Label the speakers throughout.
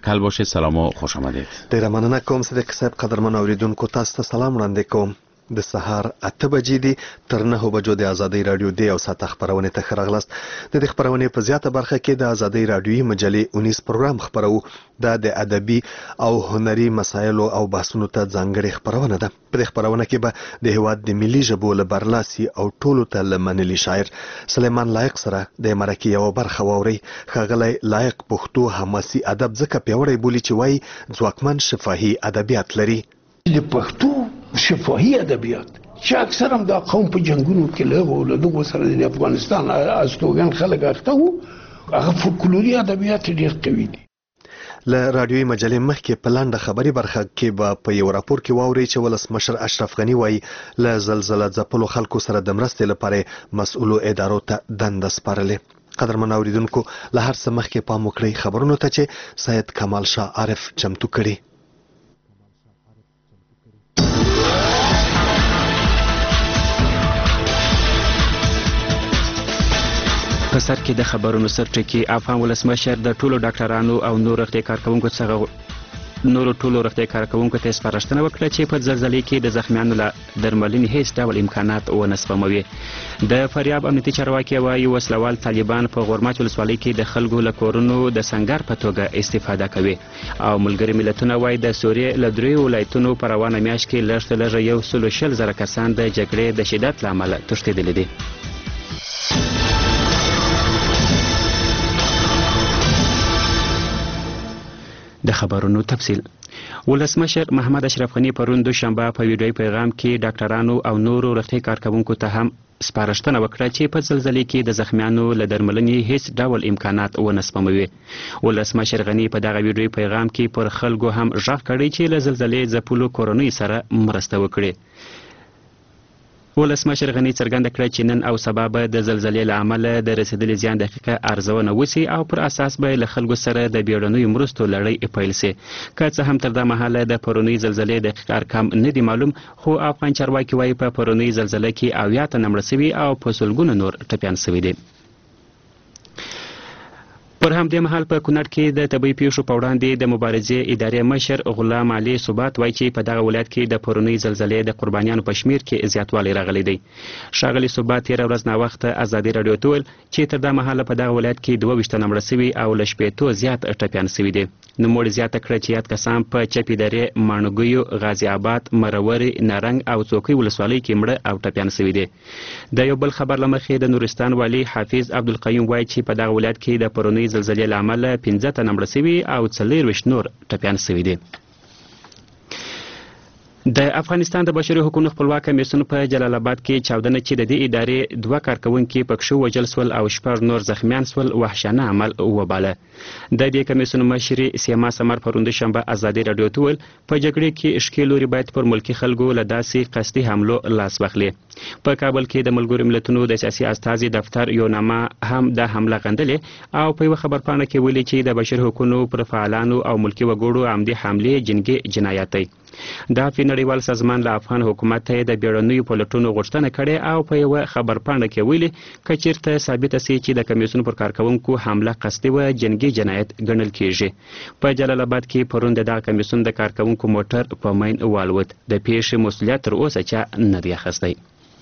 Speaker 1: حل باشید. سلام و خوش آمدید.
Speaker 2: ډیره مننه کوم صدیق صاحب. قدرمن اوریدونکو تاسو ته سلام وړاندې کوم. د سهار 8 بجې دي تر 9 بجو د ازادۍ رادیو د یو ساعت خبرونه ته راغلاست. د خبرونه په زیاته برخه کې د ازادۍ رادیوي مجلې 19 پروګرام خبرو د ادبي او هنري مسایلو او بحثونو ته ځانګړي خبرونه ده. په خبرونه کې به د هواد د ملي ژبو له برلاسي او ټولو ته لمنلي شاعر سلیمان لایق سره د مرکې یو برخه ووري. ښاغلی لایق پښتو حماسي ادب ځکه پیوړی بولی چې وایي ځواکمن شفاهي ادبیات لري.
Speaker 3: د پښتو شفاهي ادبیات چې اکثر هم د قوم په جنگونو کې له دغو سره د افغانستان استوګن خلک اخته وو، هغه فولکلوري ادبیات ډېر قوي دي.
Speaker 2: له رادیوي مجلې مخکې په لنډه خبري برخه کې به په یو راپور کې واورئ چې ولسمشر اشرف غني وایي له زلزله ځپلو خلکو سره د مرستې لپاره مسؤلو ادارو ته دنده سپارلې. قدرمن اوریدونکو له هر څه مخکې پام وکړئ خبرونو ته چې سید کمال شاه عارف چمتو کړي.
Speaker 4: په سر کې د خبرونو سرټکی افغان ولسمشر د ټولو ډاکټرانو او نور روغتیا کارکونکو څخه ټولو روغتیا کارکونکو ته سپارښتنه وکړه چې په زلزلې کې د زخمیانو له درملنې هیڅ ډول امکانات ونه سپموي. د فاریاب امنیتي چارواکي وایي وسلوال طالبان په غورماچ ولسوالۍ کې د خلکو له کورونو د سنګر په توګه استفاده کوي او ملګري ملتونه وایي د سوریې له 3 ولایتونو په روانه میاشت کې لږ تر لږه 120,000 کسان د جګړې د شدت له امله تښتېدلي دي. د خبرونو تفصیل. ولسمشر محمد اشرف غني پرون دوشنبه په ویډیوي پیغام کې ډاکټرانو او نورو روغتیا کارکونکو ته هم سپارښتنه وکړه چې په زلزلې کې د زخمیانو له درملنې هیڅ ډول امکانات ونه سپموي. ولسمشر غني په دغه ویډیوي پیغام کې پر خلکو هم غږ کړی چې له زلزلې ځپلو کورنۍ سره مرسته وکړي. ولسمشر غني څرګنده کړه چې نن او سبا به د زلزلې له امله د رسېدلي زیان دقیقه ارزونه وشي او پر اساس به له خلکو سره د بیړنیو مرستو لړۍ پیل شي. که څه هم تر دا مهاله د پرونۍ زلزلې دقیق ارقام نه دي معلوم، خو افغان چارواکي وایي په پرونۍ زلزله کې 80 تنه مړه سوي او په سلګونو نور ټپیان سوي دي. پر همدې مهال په کونړ کې د طبي پیښو په وړاندې د مبارزې ادارې مشر غلام علي ثبات وایي چې په دغه ولایت کې د پرونۍ زلزلې د قربانیانو په شمیر کې زیاتوالی راغلی دی. ښاغلي ثبات تېره ورځ ناوخته ازادي راډیو ته وویل چې تر دا مهاله په دغه ولایت کې 22 تنه مړه سوي او له 80 زیات ټپیان سوي دي. نوموړي زیاته کړه چې یاد کسان په چپې درې، ماڼوګیو، غازي آباد، مروري، نارنګ او څوکۍ ولسوالۍ کې مړه او ټپیان سوي دي. د یو بل خبر له مخې د نورستان والي حافظ عبدالقیوم وایي چې په دغه ولایت کې د پرونۍ زلزلې له امله 15 تنه مړه سوي او 24 نور ټپیان سوي دي. د افغانستان د بشري حقوقو خپلواک کمیسیون په جلال آباد کې چاودنه چې د دې ادارې 2 کارکونکي پکښې وژل سول او 6 نور زخمیان سول وحشیانه عمل وباله. د دې کمیسیون مشري سیما سمر پرون دوشنبه ازادي راډیو ته وویل په جګړې کې اشکي لوري باید پر ملکي خلکو له داسې قصدي حملو لاس واخلي. په کابل کې د ملګرو ملتونو د سیاسي استازي دفتر یو نامه هم د حمله غندلې او په یو خبرپاڼه کې ویلي چې د بشري حقوقو پر فعالانو او ملکي وګړو عمدي حملې جنګي جنایت دی. دا په نړیوال سازمان له افغان حکومت ته د بیړنیو پلټونو غوښتنه کړې او په یو خبرپاڼه کې ویلي که چیرته ثابته سي چې د کمیسیون پر کارکونکو حمله قصدي و جنګي جنایت ګڼل کیږي. په جلال آباد کې پرون د کمیسیون د کارکونکو موټر په مین والوت. د پیښې مسؤلیت تر اوسه چا نه دی اخیستی.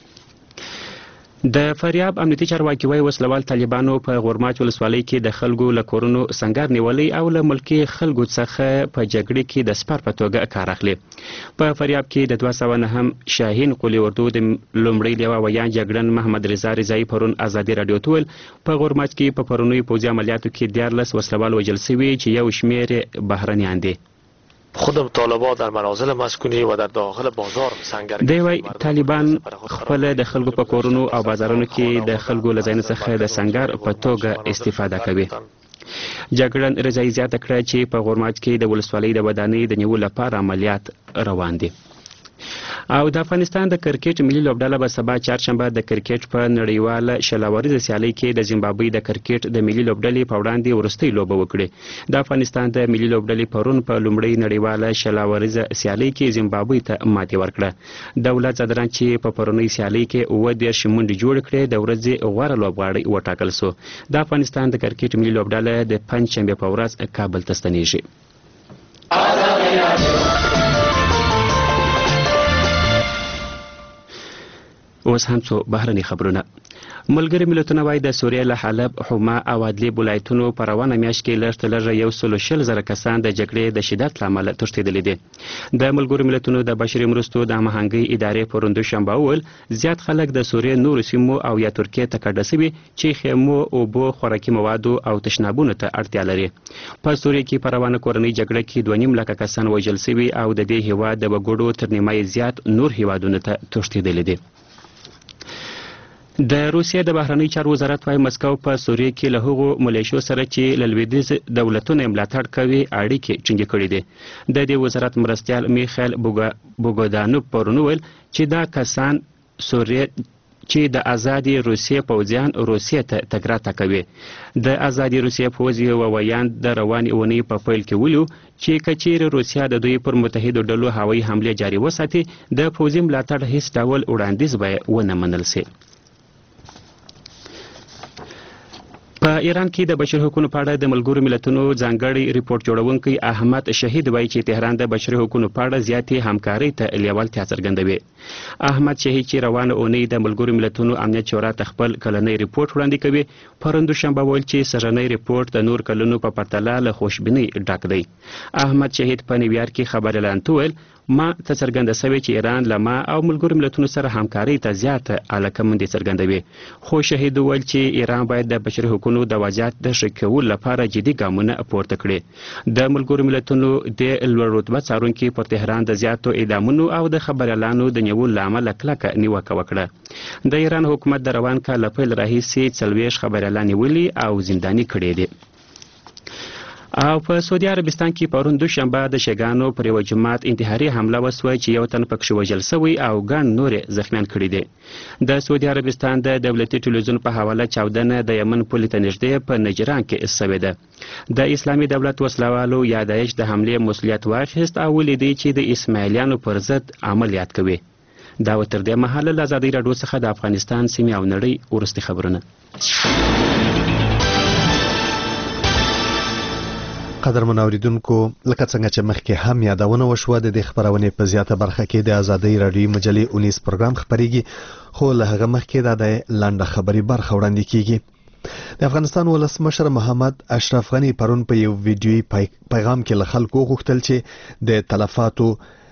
Speaker 4: د فاریاب امنیتي چارواکي وایي وسلوال طالبانو په غورماچ ولسوالۍ کې د خلکو له کورونو سنګر نیولی او له ملکي خلکو څخه په جګړې کې د سپر په توګه کار اخلي. په فاریاب کې د 209 شاهین قولي اردو د لومړي لیوه ویان جګړن محمد رضا رضایي پرون ازادي راډیو ته ویل په غورماچ کې په پرونیو پوځي عملیاتو کې 14 وسلوال وژل سوي چې یو شمېر بهرنیان دي.
Speaker 5: خود طالبان در منازل مسکونی و در داخل بازار سنگرگی
Speaker 4: دی وای طالبان خپل د خلکو په کورونو او بازارونو کې د خلکو له ځایونو څخه د سنگر په توګه استفاده کوي. جګړن رضایي زیاته کړه چې په غورماچ کې د ولسوالۍ د ودانۍ د نیولو لپاره عملیات روان دي. او د افغانستان د کرکټ ملي لوبډله به سبا چهارشنبه د کرکټ په نړیواله شلاوریزه سیالۍ کې د زیمبابوې د کرکټ د ملي لوبډلې په وړاندې وروستۍ لوبه وکړي. د افغانستان د ملي لوبډلې پرون په لومړۍ نړیواله شلاوریزه سیالۍ کې زیمبابوې ته ماتې ورکړه. دولت زدران چې په پرونۍ سیالۍ کې 30 منډې جوړ کړې د ورځې غوره لوبغاړی وټاکل سو. د افغانستان د کرکټ ملي لوبډله د پنځشنبه په ورځ کابل ته ستنیږي. اوس هم څو بهرني خبرونه. ملګري ملتونه وايي د سوریې له حلب، حما او ادلیب ولایتونو په روانه میاشت کې لږ تر لږه 140,000 کسان د جګړې د شدت له امله تښتېدلي دي. د ملګرو ملتونو د بشري مرستو د هماهنګۍ ادارې پرون دوشنبه وویل زیات خلک د سوریې نورو سیمو او یا ترکیې ته کډه سوي چې خیمو، اوبو، خوراکي موادو او تشنابونو ته اړتیا لري. په سوریې کې په روانه کورنۍ جګړه کې 2.5 لکه کسان وژل سوي او د دې هیواد د وګړو تر نیمایي زیات نور هیوادونو ته تښتېدلي دي. د روسیې د بهرنی چارو وزارت وايي مسکو په سوریې کې له هغو ملیشو سره چې له لویدیځ دولتونو ملاتړ کوي اړیکې ټینګې کړې دي. د دې وزارت مرستیال میخایل بوګودانوف پرون وویل چې دا کسان چې د ازادي روسیې پوځیان روسیې ته تګ راتګ کوي. د ازادي روسیې پوځ یو ویاند د روانې اونۍ په پیل کې ویلو چې که چیرې روسیه د دوی پر متحدو ډلو هوایي حملې جاري وساتي د پوځي ملاتړ هیڅ ډول وړاندیز به ونه منل سي. په ایران کې د بشري حقوقو په اړه د ملګرو ملتونو ځانګړي ریپورت جوړونکی احمد شهید وایي چې تهران د بشري حقوقو په اړه زیاتې همکارۍ ته لیوالتیا څرګندوي. احمد شهید چې روانه اونۍ د ملګرو ملتونو امنیت شورا ته خپل کلنی ریپورت وړاندې کوي پرون دوشنبه ویل چې سرنی ریپورت د نور کلونو په پرتله له خوشبینۍ ډک دی. احمد شهید په نیویارک کې خبريالانو ته ویل ما ته څرګنده شوې چې ایران له ما او ملګرو ملتونو سره همکارۍ ته زیاته علاقمندي څرګندوي. خو شهید ویل چې ایران باید د بشري حقوقو د وضعیت د ښه کولو لپاره جدي ګامونه پورته کړي. د ملګرو ملتونو د لوړ رتبه څارونکي پر تهران د زیاتو اعدامونو او د خبريالانو د نیولو له امله کلکه نیوکه وکړه. د ایران حکومت د روان کال له پیل راهیسې 40 خبريالان نیولي او زنداني کړي دي. او په سعودي عربستان کې پرون دوشنبه د شیګانو پر یو جماعت انتحاري حمله وسوه چې یو تن پکښې وژل سوی او ګڼ نورې زخمیان کړي دي. د سعودي عربستان د دولتي ټلویزیون په حواله چاودنه د یمن پولې ته نږدې په نجران کې سوې ده. د اسلامي دولت وسلوالو یا داعش د حملې مسؤلیت واخیست او ولیدي چې د اسماعیلیانو پر ضد عملیات کوي. دا و تر دې مهاله له ازادۍ راډیو څخه د افغانستان سیمې او نړۍ وروستي خبرونه.
Speaker 2: قدرمن اوریدونکو لکه څنګه چې مخکې هم یادونه وشوه د دې خبرونې په زیاته برخه کې د ازادۍ راډیو مجلې 19 پروګرام خبريږي خو له هغه مخکې د لنډه خبري برخه وړاندې کیږي. د افغانستان ولسمشر محمد اشرف غنی پرون په یو ویډیوي پیغام کې له خلکو غوښتل چې د تلفاتو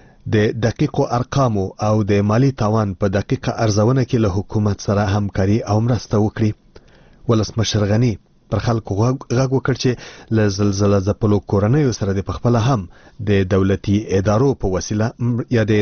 Speaker 2: د دقیقو ارقامو او د مالی تاوان په دقیقه ارزونه کې له حکومت سره همکاري او مرسته وکړي. ولسمشر غنی پر خلکو غږ وکړ چې له زلزلې ځپلو کورنیو سره د پخپله هم د دولتي ادارو په وسیله یا د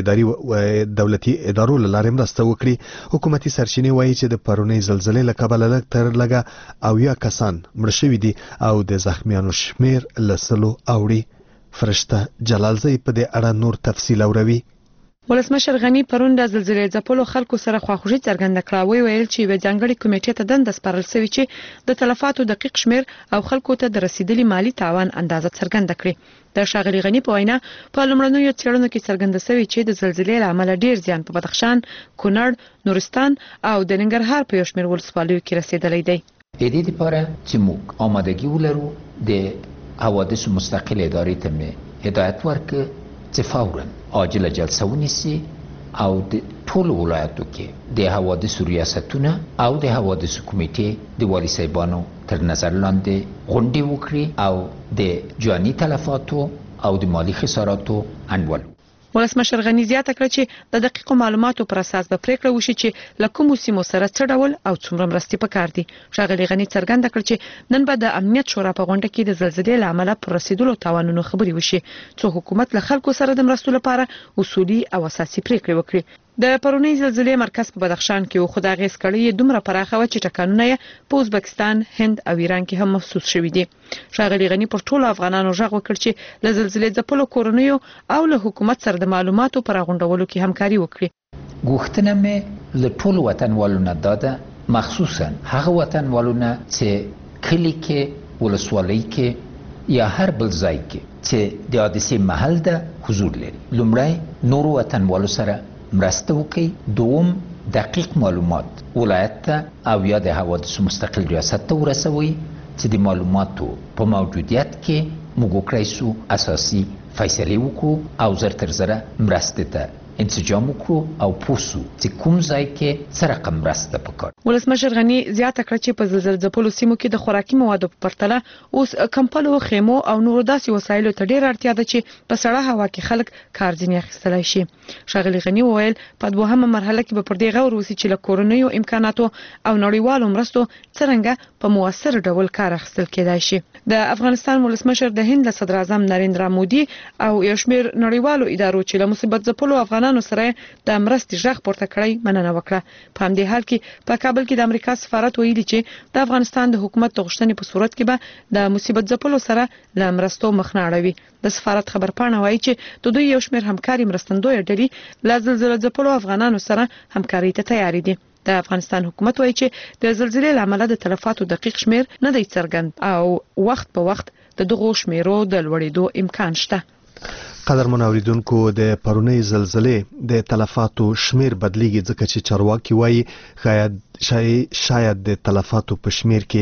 Speaker 2: دولتي ادارو له لارې مرسته وکړي. حکومتي سرچینې وایي چې د پرونۍ زلزلې له کبله لږ تر لږه 80 کسان مړه شوي دي او د زخمیانو شمیر له 100 اوړي. فرشته جلالزی په دې اړه نور تفصیل اوروي.
Speaker 1: ولسمشر غنی پرون د زلزلې ځپلو خلکو سره خواخوږي څرګنده کړه. ویل چې یو ځانګړي کمیټې ته دنده سپارل شوې چې د تلفاتو دقیق شمیر او خلکو ته د رسیدلي مالی تاوان اندازه څرګنده کړي. د ښاغلي غنی په وینا په لومړنیو څېړنو کې څرګنده شوې چې د زلزلې له امله ډیر زیان په بدخشان، کونړ، نورستان او د ننګرهار په یو شمېر ولسوالیو کې رسیدلی دی.
Speaker 6: د دې لپاره چې موږ آمادګي ولرو د حوادث مستقل ادارې ته مې هدایت ورکړ چې فوراً عاجله جلسه ونیسي او د ټولو ولایتو کې د حوادثو ریاستونه او د حوادثو کمیټې د والي صاحبانو تر نظر لاندې غونډې وکړي او د جاني تلفاتو او د مالی خساراتو انډول.
Speaker 1: ولسمشر غنی زیاته کړه چې د دقیقو معلوماتو پر اساس به پریکړه وشي چې له کومو سیمو سره څه ډول او څومره مرستې پکار دي. ښاغلي غنی څرګنده کړ چې نن به د امنیت شورا په غونډه کې د زلزلې له امله پر رسیدلو تاوانونو خبرې وشي څو حکومت له خلکو سره د مرستو لپاره اصولي او اساسي پریکړې وکړي. د پرونۍ زلزلې مرکز په بدخشان کې خو د غیس کړي دومره پراخه و چې ټکانونه یې په ازبکستان، هند او ایران کې هم محسوس شوي دي. ښاغلي غنی پر ټولو افغانانو غږ وکړ چې له زلزلې ځپلو کورنیو او له حکومت سره د معلوماتو پر غونډولو کې همکاري وکړي.
Speaker 6: غوښتنه مې له ټولو وطنوالو نه داده، مخصوصا هغه وطنوالو نه چې کلی کې، ولسوالۍ کې یا هر بل ځای کې چې د حادثې محل ده حضور لري. لومړی نورو وطنوالو سره مرسته وکړي، دوم دقیق معلومات ولایت ته او یا د حوادثو مستقل ریاست ته ورسوي چې د معلوماتو په موجودیت کې موږ وکړای شو اساسي فیصلې وکړو او زر تر زره مرستې ته انسجام وکړو او پوسو چې کوم ځای کې څه رقم مرسته پکار.
Speaker 1: ولسمشر غنی زیاته کړه چې په زلزلې ځپلو سیمو کې د خوراکي موادو په پرتله اوس کمپلو خیمو او نور داسې وسایلو ته ډیر اړتیا ده چې په سړه هوا کې خلک کار ځینې اخیستلای شي. ښاغلي غنی وویل په دوهمه مرحله کې به پر دې غور وسی چې له کورنیو امکاناتو او نړیوالو مرستو څرنګه په موثر ډول کار اخیستل کېدای شي. د افغانستان ولسمشر د هند صدر اعظم نریندرا مودي او یو شمېر نړیوالو ادارو چې له مصیبت ځپلو افغانانو سره د مرستې ژغ پورته کړی مننه وکړه. په همدې حال کې په کابل کې د امریکا سفارت ویلي چې د افغانستان د حکومت د غوښتنې په صورت کې به د مصیبت ځپلو سره له مرستو مخ نه اړوي. د سفارت خبرپاڼه وایي چې د دوی یو شمېر همکاري مرستندوی ډلې له زلزلې ځپلو افغانانو سره همکاري ته تیار دي. د افغانستان حکومت وایي چې د زلزلې لامل د تلفاتو دقیق شمیر نه دی څرګند او وخت په وخت د دغو شمیرو د لوړېدو امکان شته.
Speaker 2: قدرمن اوریدونکو د پرونی زلزلې د تلفاتو شمیر بدلیږي ځکه چې چارواکي وایي شاید د تلفاتو په شمیر کې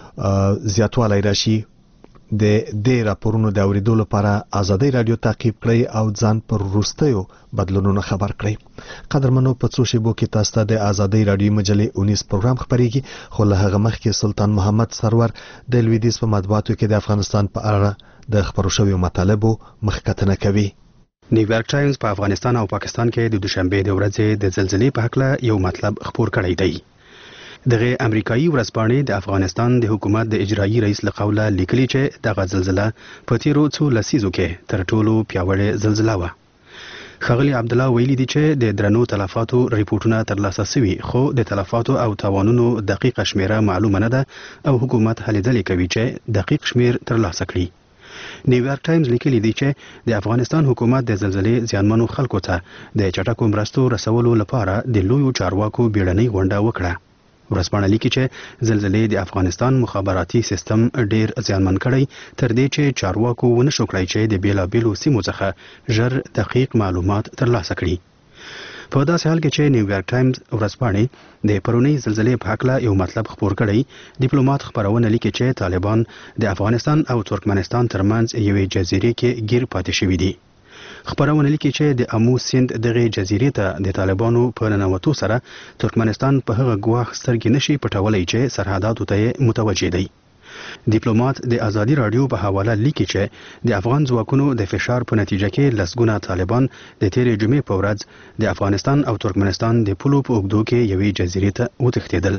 Speaker 2: زیاتوالی راشي. د دې راپورونو د اوریدو لپاره آزادۍ رادیو تعقیب کړئ او ځان پر وروستیو بدلونونو خبر کړئ. قدرمنو په څو شیبو کې تاسو ته د آزادۍ رادیو مجلې 19 پروګرام خبرېږي، خو له هغه مخکې سلطان محمد سرور د لویدیځ په مطبوعاتو کې د افغانستان په اړه د خبرو شویو مطالبو مخکتنه کوي.
Speaker 7: نیویارک ټایمز په افغانستان او پاکستان کې د دوشنبه د ورځې د زلزلې په اړه یو مطلب خبر کړی دی. دغه امریکایي ورځپاڼې د افغانستان د حکومت د اجرایي رئیس له قوله لیکلي چې دغه زلزلہ په تیرو څو لسیزو کې تر ټولو پیاوړې زلزلہ وه. ښاغلي عبدالله ویلي دي چې د درنو تلفاتو ریپورتونه ترلاسه شوي، خو د تلفاتو او تاوانونو دقیقه شمیره معلومه نه ده او حکومت هلې ځلې کوي چې دقیق شمیر ترلاسه کړي. نیویارک ټایمز لیکلي دی چې د افغانستان حکومت د زلزلې زیانمنو خلکو ته د چټکو مرستو رسولو لپاره د لویو چارواکو بیړنۍ غونډه وکړه. ورځپاڼه لیکي چې زلزلې د افغانستان مخابراتي سیستم ډیر زیانمن کړی، تر دې چې چارواکو ونه شو کړی چې د بیلابیلو سیمو څخه ژر دقیق معلومات ترلاسه کړي. په داسې حال کې چې نیویارک ټایمز ورځپاڼې د پرونی زلزلې په اړه یو مطلب خبر کړی، ډیپلوماټ خبرونه لیکي چې طالبان د افغانستان او ترکمنستان ترمنځ یوې جزیرې کې گیر پاتې شوي دي. خبرونه لیکي چې د امو سیند دغه جزیرې ته د طالبانو په ننوتو سره ترکمنستان په هغه ګواښ سترګې نشي پټولای چې سرحداتو ته متوجه دی. ډیپلوماټ د آزادي رادیو په حواله لیکي چې د افغان ځواکونو د فشار په نتیجه کې لسګونه طالبان د تیرې جمعې په ورځ د افغانستان او ترکمنستان د پولو په اوږدو کې یوې جزیرې ته وتښتېدل.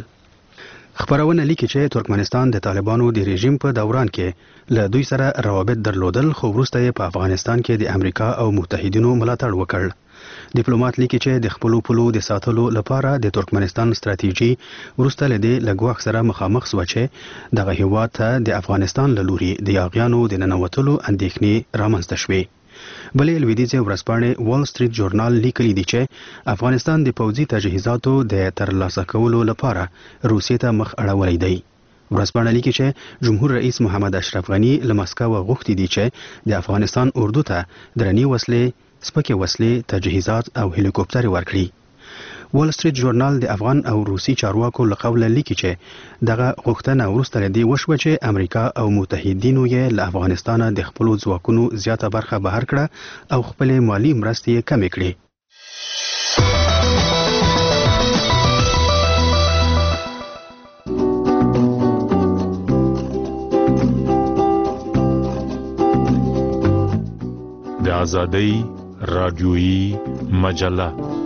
Speaker 7: خبرونه لیکي چې ترکمنستان د طالبانو د رژیم په دوران کې له دوی سره روابط درلودل، خو وروسته یې په افغانستان کې د امریکا او متحدینو ملاتړ وکړ. ډیپلوماټ لیکي چې د خپلو پولو د ساتلو لپاره د ترکمنستان ستراتیژي وروسته له دې له ګواښ سره مخامخ شوه چې دغه هیواد ته د افغانستان له لوري د یاغیانو د ننوتلو اندېښنې رامنځته شوې. بلې لویدیځې ورځپاڼې وال سټریټ ژورنال لیکلي دي چې افغانستان د پوځي تجهیزاتو د ترلاسه کولو لپاره روسیې ته مخ اړولی دی. ورځپاڼه لیکي چې جمهور رئیس محمد اشرف غني له مسکو غوښتي دي چې د افغانستان اردو ته درنې وسلې، سپکې وسلې، تجهیزات او هلیکوپټر ورکړي. وال سټریټ ژورنال د افغان او روسي چارواکو له قوله لیکي چې دغه غوښتنه وروسته له دې وشوه چې امریکا او متحدینو یې له افغانستانه د خپلو ځواکونو زیاته برخه بهر کړه او خپلې مالی مرستې یې کمې کړې.
Speaker 8: د آزادۍ رادیویی مجله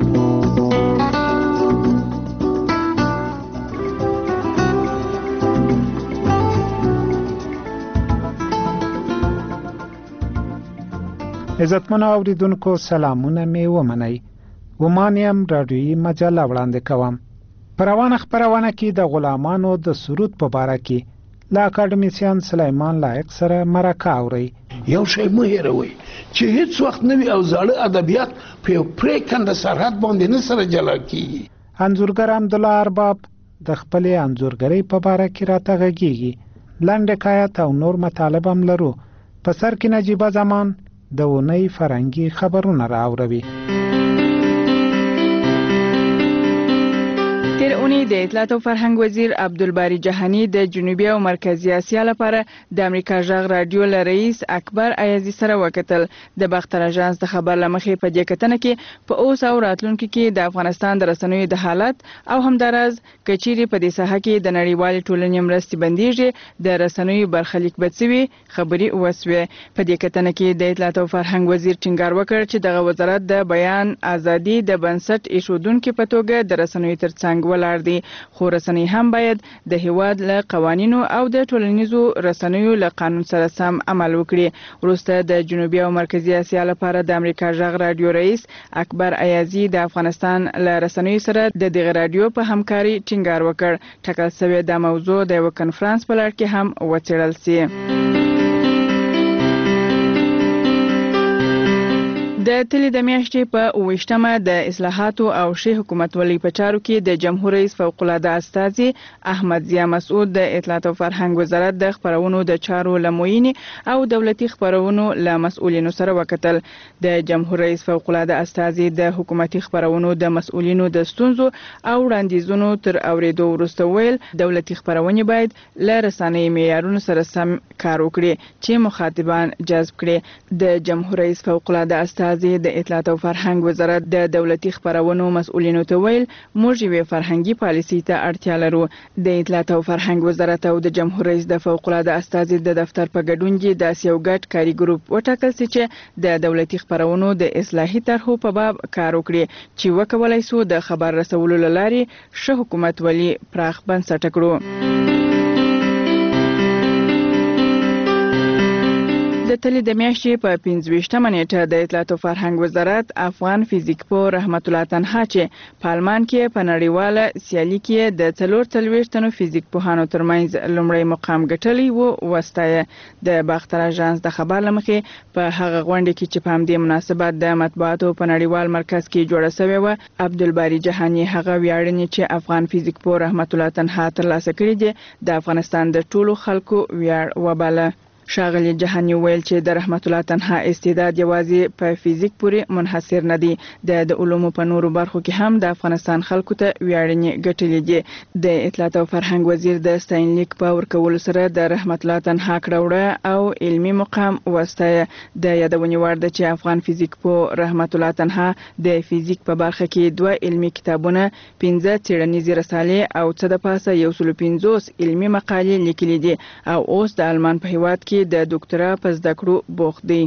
Speaker 9: عزتمنو اوریدونکو سلامونه می ومنئ. ومانیم رادیویی مجله وړاندې کوم. په روانه خبرونه کې د غلامانو د سرود په باره کې له اکاډمیسیان سلیمان لایق سره مرکه اوري.
Speaker 3: یو شی مه هېروئ چې هیڅ وخت نوي او زاړه ادبیات په یو پرېکنده سرحد باندې نه سره جلا کیږي.
Speaker 9: انځورګر حمدالله ارباب د خپلې انځورګرۍ په باره کې راته غږیږي. لنډ حکایت او نور مطالب هم لرو. په سر کې نجیبه زمان د اونۍ فرهنګي خبرونه راوړي.
Speaker 10: تیر اونۍ د اطلاعات او فرهنګ وزیر عبدالباری جهانی د جنوبي او مرکزی اسیا لپاره د امریکا غږ رادیو له رئیس اکبر ایازي سره وکتل. د باختر اژانس د خبر لمخې په دې کتنه کې په اوس او راتلونکي کې د افغانستان د رسنیو د حالت او همدارز کچيري په دې ساحه کې د نړیوال ټولنې مرستې بنديږي د رسنیو برخلیک بچوي خبري وسوي. په دې کتنه کې د اطلاعات او فرهنګ وزیر ټینګار وکړ چې د وزارت د بیان ازادي د بنسټ ایښودونکو په توګه د رسنیو ترڅنګ ولاړ دي، خو رسنۍ هم باید د هیواد له قوانینو او د ټولنیزو رسنیو له قانون سره سم عمل وکړي. وروسته د جنوبي او مرکزی اسیا لپاره د امریکا غږ رادیو رئیس اکبر ایازي د افغانستان له رسنیو سره د دغه رادیو په همکاري ټینګار وکړ. ټاکل شوی د موضوع د یو کنفرانس په لړ کې هم وڅېړل شي. د تلې د میاشتې په 28مه د اصلاحاتو او ښې حکومتولۍ په چارو کې د جمهور رئیس فوق العاده استازي احمد ضیا مسعود د اطلاعات او فرهنګ وزارت د خبرونو د چارو لموینې او دولتي خبرونو له مسؤلینو سره وکتل. د جمهور رئیس فوق العاده استازي د حکومتي خبرونو د مسؤلینو د ستونزو او وړاندیزونو تر اوریدو وروسته ویل دولتي خبرونه باید له رسنۍ معیارونو سره سم کار وکړي چې مخاطبان جذب کړي. د جمهور رئیس فوق العاده استازي د اطلاعات او فرهنګ وزارت د دولتي خبرونو مسؤلینو ته ویل موږ یو فرهنګي پالیسي ته اړتیا لرو. د اطلاعات او فرهنګ وزارت او د جمهور رئیس د فوق العاده استازي د دفتر په ګډون کې د یو ګډ کاري ګروپ وټاکل چې د دولتي خبرونو د اصلاحي طرحو په باب کار وکړي چې وکولای سو د خبر رسولو لاري ښه حکومتولي پراخ بنسټ کړو. د تلې د میاشتې په 25مه نیټه د اطلاعات او فرهنګ وزارت افغان فزیک پوه رحمت الله تنها چې په آلمان کې په نړیواله سیالي کې د 44 تنو فزیک پوهانو ترمنځ لومړی مقام ګټلی و وستایه. د باختر اژانس د خبر لمخې په هغه غونډه کې چې په همدې مناسبت د مطبوعاتو په نړیوال مرکز کې جوړه شوې و عبدالباری جهانی هغه ویاړنې چې افغان فزیک پوه رحمت الله تنها ترلاسه کړې دي د افغانستان د ټولو خلکو ویاړ وباله. ښاغلي جهانی ویل چې د رحمت الله تنها استعداد یوازې په فزیک پورې منحصر نه دی، د علومو په نورو برخو کې هم د افغانستان خلکو ته ویاړنې ګټلې دي. د اطلاعات او فرهنګ وزیر د ستاینلیک په ورکولو سره د رحمت الله تنها کړه او علمي مقام وستایه. د یادونې وړ ده چې افغان فزیک پوه رحمت الله تنها د فزیک په برخه کې 2 علمي کتابونه، 15 څېړنیزې رسالې او څه د پاسه 150 علمي مقالې لیکلي دي او اوس د آلمان په هیواد کې د ډاکټرا په زده کړو بوخت دی.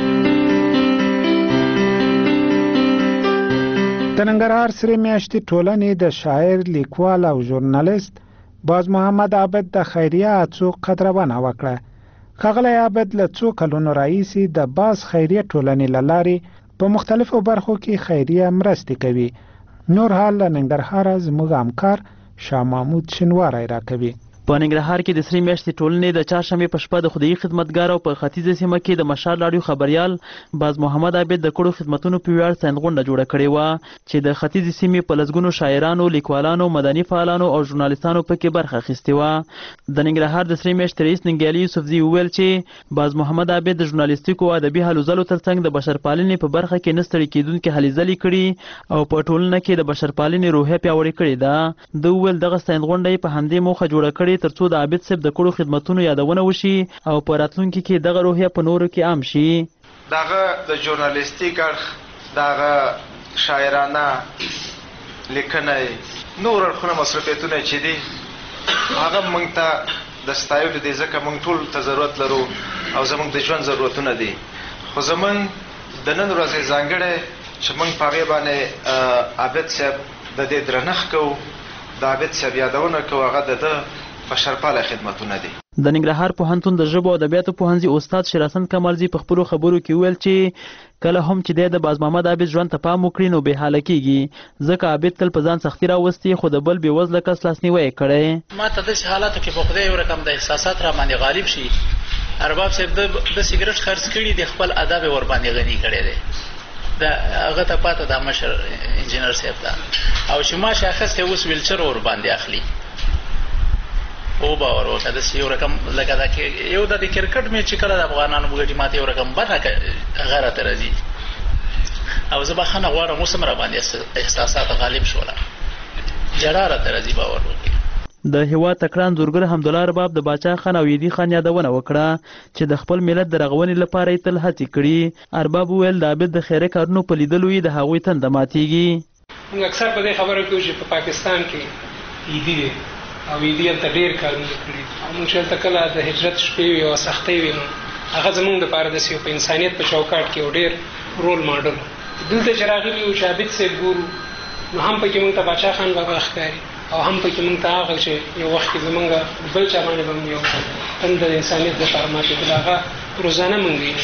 Speaker 9: د ننګرهار سره میاشتې ټولنې د شاعر، لیکوال او ژورنالیست باز محمد عابد د خیریه هڅو قدرونه وکړه. ښاغلی عابد له څو کلونو راهیسې د باز خیریه ټولنې له لارې په مختلفو برخو کې خیریه مرستې کوي. نور حال له ننګرهاره زموږ همکار شاه محمود شنواری راکوي.
Speaker 11: په ننګرهار کې د سری میاشتې ټولنې د چهارشنبې په شپه د خدایي خدمتګار او په ختیځه سیمه کې د مشال راډیو خبريال باز محمد عابد د کړو خدماتونو په ویاړ سندغونډه جوړه کړې و چې د ختیځه سیمې په لزګونو شاعرانو، لیکوالانو، مدني فعالانو او ژورنالیستانو پکې برخه اخیستې و. د ننګرهار د سری میاشتې رئیس ننګیالي یوسفزي وویل چې باز محمد عابد د ژورنالیستیکو او ادبي هلو ځلو ترڅنګ د بشرپالنې په برخه کې نه ستړي کېدونکې هلې ځلې کړي او په ټولنه کې د بشرپالنې روحیه پیاوړې کړې ده. د وویل دغه سندغونډه په همدې موخه جوړه کړې ترڅو د عابد صاحب د کړو خدماتونو یادونه وشي او په راتلونکي کې دغه روحیه په نورو کې عام شي.
Speaker 12: دغه د ژورنالیستیک اړخ، دغه شاعرانه لیکنه، نور اړخونه مصرفیتونه چې دي هغه موږ ته د ستایلو دي ځکه موږ ټول ته ضرورت لرو او زموږ د ژوند ضرورتونه دي. خو زموږ د نن ورځې ځانګړی چې موږ په هغې باندې عابد صاحب د دې درنښت کوو، د عابد صاحب یادونه کوو، هغه د ده بشرپاله خدمتونه دي.
Speaker 11: د ننګرهار پوهنتون د ژبو او ادبیاتو پوهنځي استاد شیرحسن کمالزي په خپلو خبرو کې ویل چې کله هم چې د باز محمد عابد ژوند ته پام وکړي نو بې حاله کېږي، ځکه عابد تل په ځان سختي راوستي خو د بل بېوزله کس لاسنیوی یې کړی.
Speaker 13: ما ته داسې حالاتو کې په خدای یو رقم د احساسات را باندې غالب شي. ارباب صاحب د سګرټ خرڅ کړي د خپل ادب یې ور باندې غني کړی دی. د هغه ته پاته د مشر انجینر صاحب ته او چې ما شاخص ته اوس ویلچر ور باندې اخلي او باور وکړه د یو رقم لکه دا کې یو د کرکټ میچ کله د افغانانو بغټي ماته یو رقم برخه غره ته راځي او زه بخښنه غواړم اوس هم را باندې احساسات غالب شول. جړا راته راځي باور وکړي.
Speaker 11: د هیواد تکړه انځورګر حمدالله ارباب د باچا خان او یدي خان یادونه وکړه چې د خپل ملت د رغونې لپاره یې تل هڅې کړي. ارباب وویل د عابد د خیري کارونو په لیدلو یې د هغوی تنده ماتیږي.
Speaker 14: موږ اکثر په دې خبره کوو چې په پاکستان کې یدي دی او یدي هلته ډېر کارونه کړي او موږ چې هلته کله د هجرت شپې وي او سختۍ وي نو هغه زموږ دپاره داسې په انسانیت په چوکاټ کې یو ډېر رول ماډل. دلته چې راغلي یو چې عابد صاحب ګورو نو هم پکې موږ ته باچا خان بابا ښکاري او هم پکې موږ ته هغه چې یو وخت کې زموږ بل چا باندې به یو تنده د انسانیت دپاره ماتېدل هغه روزانه موږ وینو.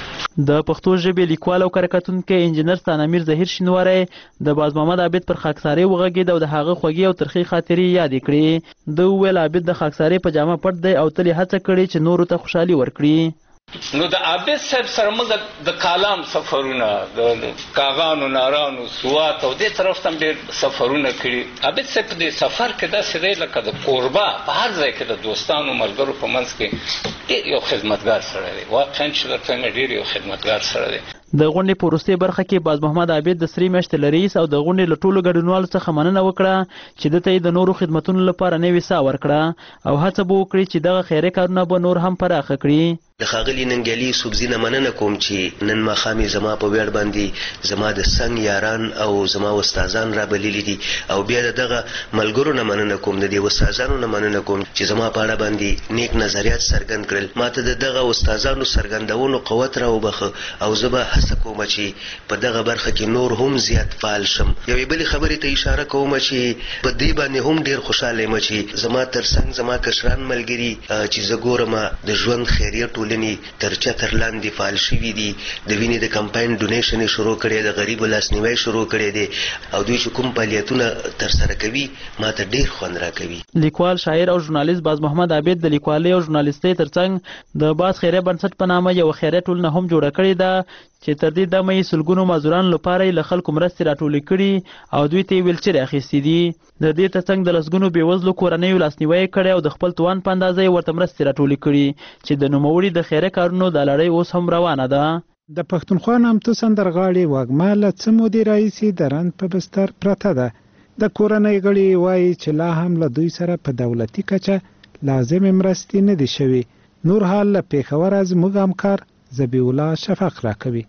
Speaker 11: د پښتو ژبې لیکوال او کارکتونکی انجینر ستانمیر ظهیر شینواری د باز محمد عابد پر خاکسارۍ وغږېد او د هغه خوږې او ترخې خاطرې یادې کړې. ده وویل عابد د خاکسارۍ په جامه پټ دی او تل یې هڅه کړې چې نورو ته خوشحالي ورکړي.
Speaker 15: نو د عابد صاحب سره موږ د کالام سفرونه د کاغانو نارانو سوات او دې طرف ته ډېر سفرونه کړي. عابد صاحب په دې سفر کې داسې دی لکه د کوربه په هر ځای کې د دوستانو ملګرو په منځ کې ډېر یو خدمتګار سره دی. واقعا چې درته وایم ډېر یو خدمتګار سره دی.
Speaker 11: د غونډې په وروستۍ برخه کې باز محمد عابد د سرې میاشتې له رئیس او د غونډې له ټولو ګډونوالو څخه مننه وکړه چې ده ته یې د نورو خدمتونو لپاره نوې ساه ورکړه او هڅه به وکړي چې دغه خیري کارونه به نور هم پراخه کړي.
Speaker 16: د ښاغلي ننګیالي یوسفزي نه مننه کوم چې نن ماښام زما په ویاړ باندې زما د څنګ یاران او زما استادان را بللي دي او بیا د دغه ملګرو نه مننه کوم د دې استادانو نه مننه کوم چې زما په اړه باندې نیک نظریات څرګند کړل. ماته د دغه استادانو څرګندولو قوت را وبخه او زه به هڅه کوم چې په دغه برخه کې نور هم زیات فعال شم. یوې بلې خبرې ته اشاره کوم چې په دې باندې هم ډېر خوشحاله یم چې زما تر څنګ زما کشران ملګري چې زه ګورم د ژوند خیریه تر چتر لاندې فعال شوي دي. د وینې د کمپاین ډونیشن شروع کړی د غریبو لاسنیوی شروع کړی دی او دوی چې کوم فعالیتونه ترسره کوي ما ته ډېر خوند راکوي.
Speaker 11: لیکوال شاعر او ژورنالیست باز محمد عابد د لیکوالۍ او ژورنالیستۍ ترڅنګ د باز خیریه بنسټ په نامه یو خیریه ټولنه هم جوړه کړې ده چې تر دې دمه یې سلګونو مزدورانو لپاره یې له خلکو مرستې راټولې کړي او دوی ته یې ویلچرې اخیستې دي. د دې ترڅنګ د لسګونو بېوزلو کورنیو لاسنیوی یې کړی او د خپل توان په اندازه یې ورته مرستې راټولې کړي چې د نوموړي د خیریه کارونو دا لړۍ اوس هم روانه ده.
Speaker 9: د پښتونخوا نامتو سندرغاړې وږمه له څه مودې راهیسې د رنځ په بستر پرته ده. د کورنۍ غړي وایي چې لا هم له دوی سره په دولتي کچه لازمې مرستې نه دي شوي. نور حال له پېښوره زموږ همکار ذبیح الله شفق راکوي.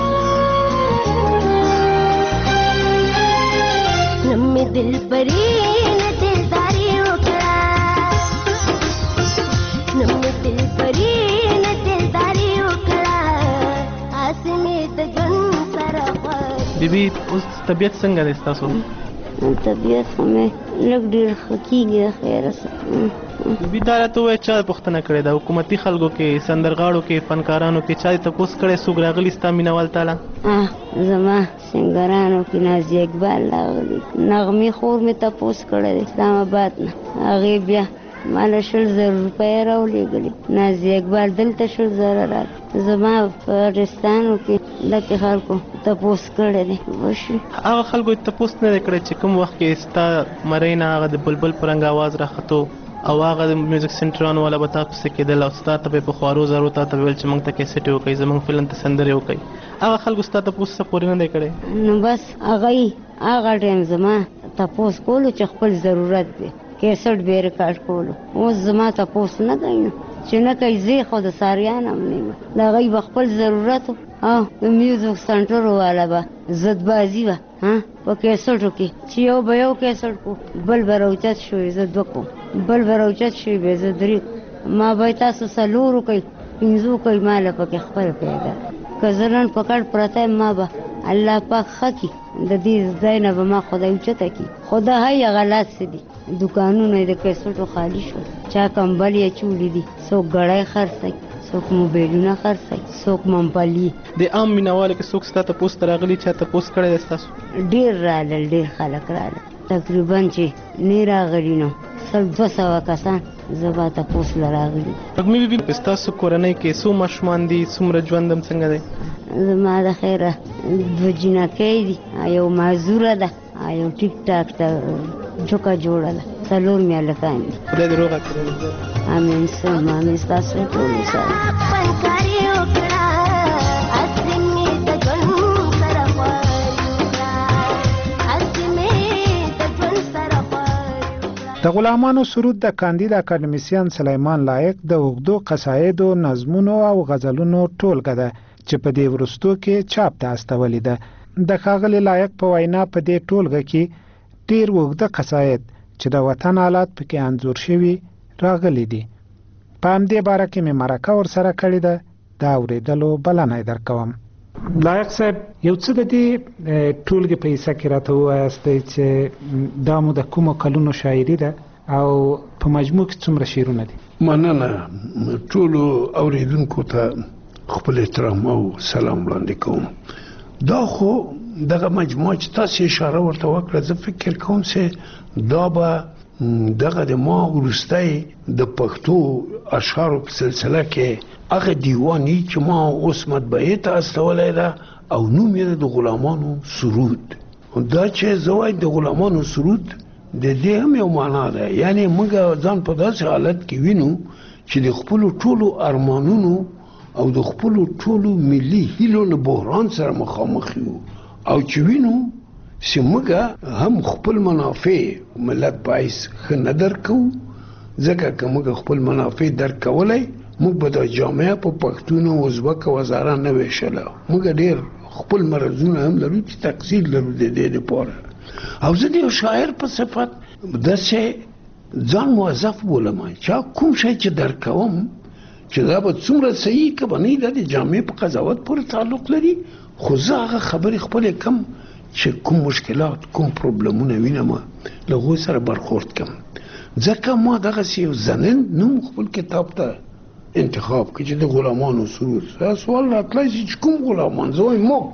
Speaker 11: بیبي اوس طبیعت څنګه دی ستاسو؟
Speaker 17: طبیعت خو مې لږ ډېر ښه کېږي د خیره سره.
Speaker 11: بیبي دا راته ووایه چا پوښتنه کړې ده حکومتي خلکو کې سندرغاړو کې فنکارانو کې چا دې تپوس کړی څوک راغلي ستا مینوال تاله؟
Speaker 17: زما سنګرانو کې نازي اقبال راغلي نغمې خور مې تپوس کړی دی اسلام آباد نه. هغې بیا ما له 100,000 روپۍ راولېږلي. نازي اقبال دلته 100,000 راغلي. زما په رستانو کې دغې خلکو تپوس کړی دی.
Speaker 11: هغه خلکو تپوس نه دی کړی چې کوم وخت کې ستا مرۍ نه هغه د بلبل په رنګ اواز راختو او هغه د میوزیک سنټرانو والا به تا پسې کېدل او ستا ته به یې په خوارو زرو تا ته به ویل چې موږ ته کیسټې وکړئ زموږ فلم ته سندرې وکړئ. هغه خلکو ستا تپوس څه پورې نه دی کړی؟
Speaker 17: نو بس هغه ټایم زما تپوس کولو چې خپل ضرورت دی کیسټ به یې ریکارډ کولو. اوس زما تپوس نه کوي نو چې نه کوي زه خو د ساریان هم نه یم د هغوی به خپل ضرورت او د میوزیک سنټرو والا به ضدبازي وه په کیسټو کې چې یو به یو کیسټ کو بل به راوچت شوی زه 2 کوم بل به راوچت شوی به زه 3 ما به تاسو 4 کوي 5 کوي ما له پکې خپل پیدا که زه نن په کټ پرته ما به الله پاک ښه کړي د دې ځای نه به ما خدای اوچته کړي. خو دا هغه غلط څه دي دوکانونه یې د کیسټو خالي شول چا کمبل یې چولی دي څوک ګړی خرڅوي څوک موبایلونه خرڅوي څوک ممپلي.
Speaker 11: د عام مینوالو کې څوک ستا تپوس ته راغلي چا تپوس کړی دی ستاسو؟
Speaker 17: ډېر راغلل ډېر خلک راغلل تقریبا چې نه راغلي نو 200 کسان زه به تپوس له راغلي.
Speaker 11: وږمې بیبي ستاسو کورنۍ کې څو ماشومان دي څومره ژوند هم څنګه دی؟
Speaker 17: زما د خیره 2 جینکۍ دي یو معذوره ده یو ټیک ټاک ته جوکه جوړه ده 4 مې هلکان دي.
Speaker 11: خدای دې روغه کړي.
Speaker 17: امین ثم امین ستاسو ټولو سره.
Speaker 9: د غلامانو سرود د کاندید اکاډمیسین سلیمان لایق د اوږدو قصایدو، نظمونو او غزلونو ټولګه ده چې په دې وروستو کې چاپ ته استولې ده. د ښاغلي لایق په وینا په دې ټولګه کې ډېر اوږده قصاید چې د وطن حالات پکې انځور شوي راغلي دي. په همدې باره کې مې مرکه ورسره کړې ده، د اورېدلو بلنه یې درکوم. لایق صاحب، یو څه د دې ټولګې په حصه کې راته ووایاستئ چې دا مو د کومو کلونو شاعري ده او په مجموع کې څومره شعرونه دي؟
Speaker 3: مننه. ټولو اورېدونکو ته خپل احترام او سلام وړاندې کوم. دا خو دغه مجموعه چې تاسو اشاره ورته وکړه، زه فکر کوم چې دا به دغه د ما وروستی د پښتو اشعارو په سلسله کې هغه دیواني چې ما اوس مطبعې ته استولی ده او نوم یې د غلامانو سرود. دا چې زه وایم د غلامانو سرود د دې هم یو معنا ده، یعنی موږ ځان په داسې حالت کې وینو چې د خپلو ټولو ارمانونو او د خپلو ټولو ملي هیلو له بحران سره مخامخ یو، او چې وینو چې موږ هم خپل منافع ملت باعث ښه نه درکو، ځکه که موږ خپل منافع درک کولی موږ به دا جامعه په پښتون او ازبک او هزاره نه ویشله. موږ ډېر خپل مرضونه هم لرو چې تقصیر لرو د دې لپاره. او زه د یو شاعر په صفت داسې ځان موظف بولم چې کوم شی چې درک کوم چې دا به څومره صحیح که به نه، دا د جامعې په قضاوت پورې تعلق لري، خو زه هغه خبرې خپلې کم چې کوم مشکلات کوم پروبلمونه وینم له هغوی سره برخورد کم. ځکه ما دغسې یو زنن نوم خپل کتاب ته انتخاب کړ چې د غلامانو سرود. سوال راتلی چې کوم غلامان؟ زه وایم موږ.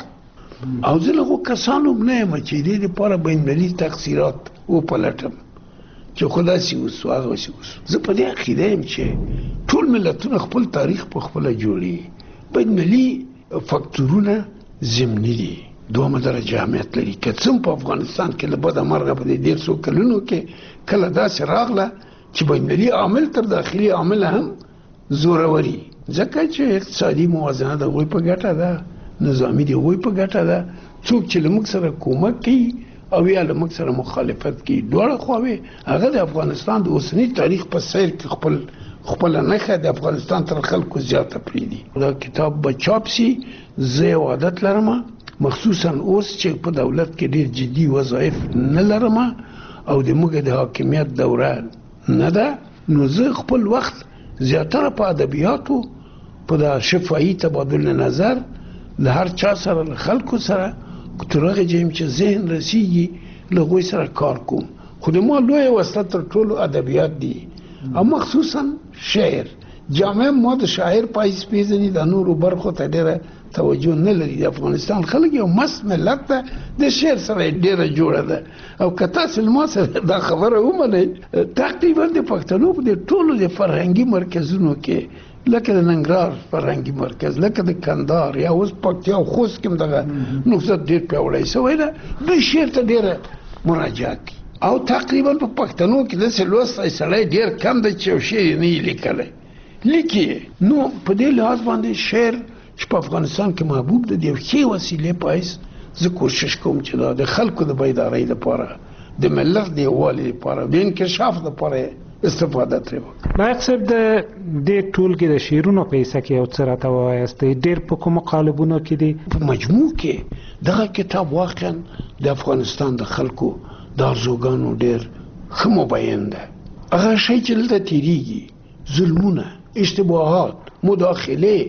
Speaker 3: او زه له هغو کسانو نه یم چې دې دپاره بینالمللي تقصیرات وپلټم چې خو داسې وسو هغسې وسو. زه په دې عقیده یم چې ټول ملتونه خپل تاریخ په خپله جوړوي. بینالمللي فکتورونه ضمني دي، دومره درجه اهمیت لري. که څه په افغانستان کې له بده مرغه په دې 150 کلونو کې کله داسې راغله چې بینالمللي عامل تر داخلي عامل هم زوروري، ځکه چې اقتصادي موازنه د هغوی په ګټه ده، نظامي د هغوی په ګټه ده. څوک چې له موږ سره کومک کوي او یا له موږ سره مخالفت کوي، دواړه خواوې هغه د افغانستان د اوسني تاریخ په سیر کې خپله نښه د افغانستان تر خلکو زیاته پرېږدي. دا کتاب به چاپ سي. زه یو عادت لرم، مخصوصا اوس چې په دولت کې ډېر جدي وظایف نه لرم او د موږ د حاکمیت دوره نه ده، نو زه خپل وخت زیاتره په ادبیاتو، په د شفاهي تبادل نظر له هر چا سره، له خلکو سره تر هغې جایم چې ذهن رسیږي له هغوی سره کار کوم. خو د ما لویه وسله تر ټولو ادبیات دي او مخصوصا شعر. جامعه ما د شاعر پایس پیژني، د نورو برخو ته ډېره توجه نه لري. د افغانستان خلک یو مست ملت ده، د شعر سره ډېره جوړه ده. او که تاسو له ما سره دا خبره ومنئ، تقریبا د پښتنو په د ټولو د فرهنګي مرکزونو کې، لکه د ننګرهار فرهنګي مرکز، لکه د کندهار یا اوس پکتیا او خوست کې هم دغه نهضت ډېر پیاوړی شوی ده، دوی شعر ته ډېره مراجعه کوي. او تقریبا په پښتنو کې داسې لوستی سړی ډېر کم دی چې یو شعر یې نه وي لیکلی. لیکي نو په دې لحاظ باندې شعر چې په افغانستان کې محبوب ده، د یو ښې وسیلې په حیث زه کوشش کوم چې دا د خلکو د بیدارۍ لپاره، د ملت د یووالي لپاره، د انکشاف لپاره استفاده ترې وکړم.
Speaker 9: لایق صاحب، د دې ټولګې د شعرونو په حصه کې یو څه راته ووایاستئ، ډېر په کومو قالبونو کې دي؟
Speaker 3: په مجموع کې دغه کتاب واقعا د افغانستان د خلکو د ارزوګانو ډېر ښه مبین ده. هغه شی چې دلته تېرېږي، ظلمونه، اشتباهات، مداخلې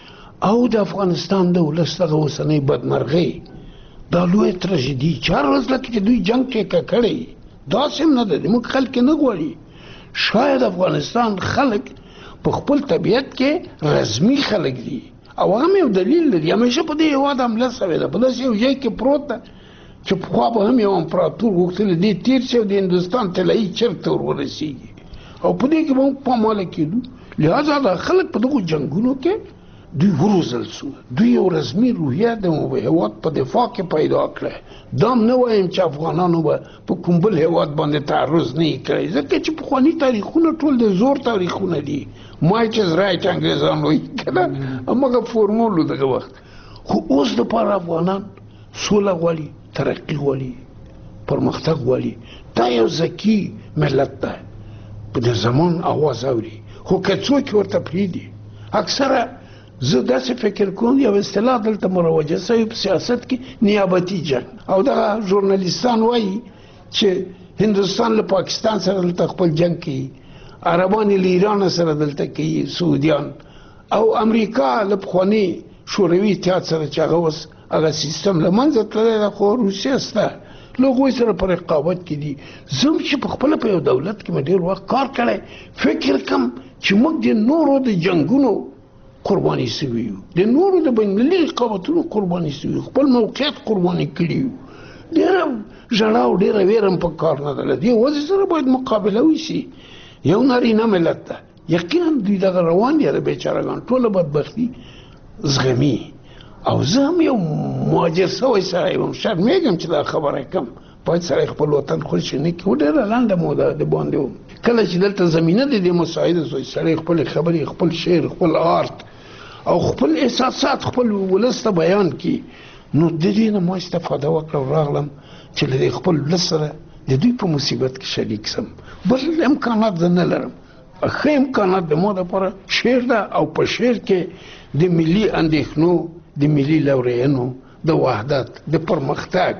Speaker 3: او د افغانستان د ولس دغه اوسنۍ بدمرغۍ، دا لویه تراژیدي چې هر ورځ لکه چې دوی جنګ ټیکه کړی، داسې هم نه ده. موږ خلک نه غواړي. شاید افغانستان خلک په خپل طبیعت کې رزمي خلک دي او هم یو دلیل لري. همیشه په دې هېواد حمله شوې ده، په داسې یو ځای کې پروت ده چې پخوا به هم یو امپراتور غوښتلی دی تېر شي او د هندوستان طلایي چرګ ته ور ورسېږي او په دې کې به هم پاماله کېدو. لہذا دا خلک په دغو جنګونو کې دوی وروزل شو. دوی یو رسمي روحیه د هېواد په دفاع کې پیدا کړه. دا هم نه وایم چې افغانانو به په کوم بل هېواد باندې تعرض نه یې کړی، ځکه چې پخواني تاریخونه ټول د زور تاریخونه دي. مایچ از رایټ انګریزان وایي که نه، هماغه فورمول و دغه وخت. خو اوس دپاره افغانان سوله غواړي، ترقي غواړي، پرمختګ غواړي دا یو ذکي ملت ده په د زمان اواز اوري خو که څوک ورته پرېږدي اکثره زه داسې فکر کوم یو اصطلاح دلته مروجه شوې په سیاست کې نیابتي جنګ او دغه ژورنالیستان وایي چې هندوستان له پاکستان سره دلته خپل جنګ کوي عربان له ایران سره دلته کوي سعودیان او امریکا له پخواني شوروي اتحاد سره چې هغه اوس هغه سیستم له منځه تللی ده خو روسیه شته له هغوی سره په رقابت کې دي زه چې په خپله په یو دولت کې مې ډېر وخت کار کړی فکر کوم چې موږ د نورو د جنګونو قرباني شوي یو د نورو د بین المللي رقابتونو قرباني شوي یو خپل موقعیت قرباني کړي یو ډېره ژړا او ډېره ویره هم په کار نه ده له دې وجې سره باید مقابله وشي یو نارینه ملت ده یقینا دوی دغه روان دي د بیچارهګان ټوله بدبختي زغمي او زه هم یو مهاجر سوی سړی وم شرمېږم چې دا خبره کوم باید سړی خپل وطن خوشي نه کړي ډېره لنډه موده د باندې وم کله چې دلته زمینه د دې مساعده شوی سړی خپل خبرې خپل شعر خپل آرت او خپل احساسات خپل ولس ته بیان کړي نو د دې نه ما استفاده وکړه او راغلم چې له خپل ولس سره د دوی په مصیبت کې شریک سم بل امکانات زه نه لرم ښه امکانات د ما دپاره شعر ده او په شعر کې د ملي اندېښنو د ملي لورینو د وحدت د پرمختګ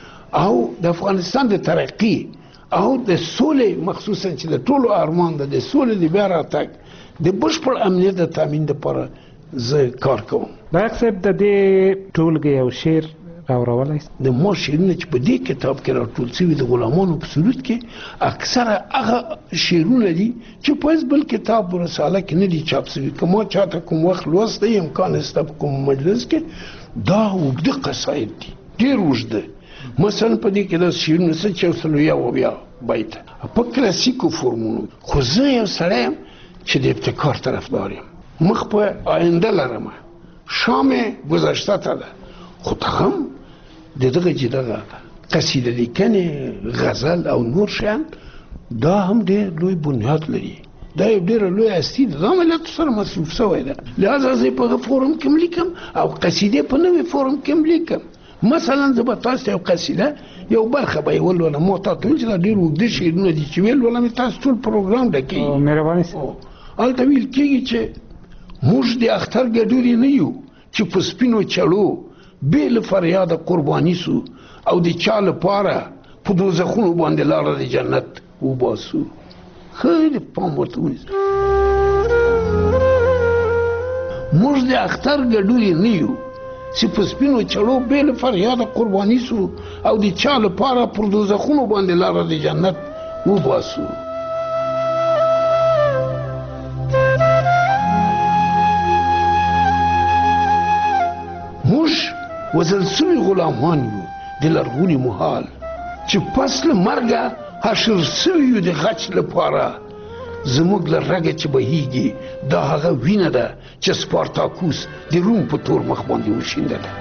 Speaker 3: او د افغانستان د ترقی او د سولې مخصوصا چې د ټولو ارمان ده د سولې د بیا راتګ د بشپړ امنیت د تامین لپاره زه کار کوم
Speaker 9: باید صاحب د دې ټولګې یو شعر راوړولی
Speaker 3: د ما شعرونه چې په دې کتاب کې راټول شوي د غلامانو په سرود کې اکثره هغه شعرونه دي چې په هیڅ بل کتاب رساله کې نه دي چاپ شوي که ما چاته کوم وخت لوستی امکان شته په کوم مجلس کې دا اوږده قصاید دي ډېر اوږده مثلا په دې کې دا شعرونه څه چې 100 بیته په کلاسیکو فورمونو خو زه یو سړی یم چې د ابتکار طرفدار یم مخ په آینده لرمه شام گذشته ته ده خو دغه هم د دغه چې دغه قصیده لیکنې غزل او نور شیان دا هم ډېر لوی بنیاد لري دا یو ډېره لوی هستي ده دا ملت سره مصروف شوی ده لهذا زه په هغه فورم کې هم لیکم او قصیدې په نوې فورم کې هم لیکم مثلا زه به تاسو ته یو قصیده یو برخه به یې ولولم ما تا ته ویل چې دا ډېر اوږده شعرونه دي چې ولولم تاسو ټول پروګرام ډکوي
Speaker 9: مهرباني
Speaker 3: هلته ویل کېږي چې موږ د اختر ګډورې نه یو چې په سپینو چړو بې له فریاده قرباني سو او د چا لپاره په دوزخونو باندې لاره د جنت وباسو خیلی پام ورته ونیسه موږ د اختر ګډورې نه یو چې په سپینو چړو بې له فریاده قرباني سو او د چا لپاره پر دوزخونو باندې لاره د جنت وباسو موږ وزل سوي غلامان یو د لرغوني مهال چې پس له مرګه حشر سوي یو د غچ لپاره زموږ له رګه چې بهیږي دا هغه وینه ده چې سپارتاکوس د روم په تور مخ باندې وشیندله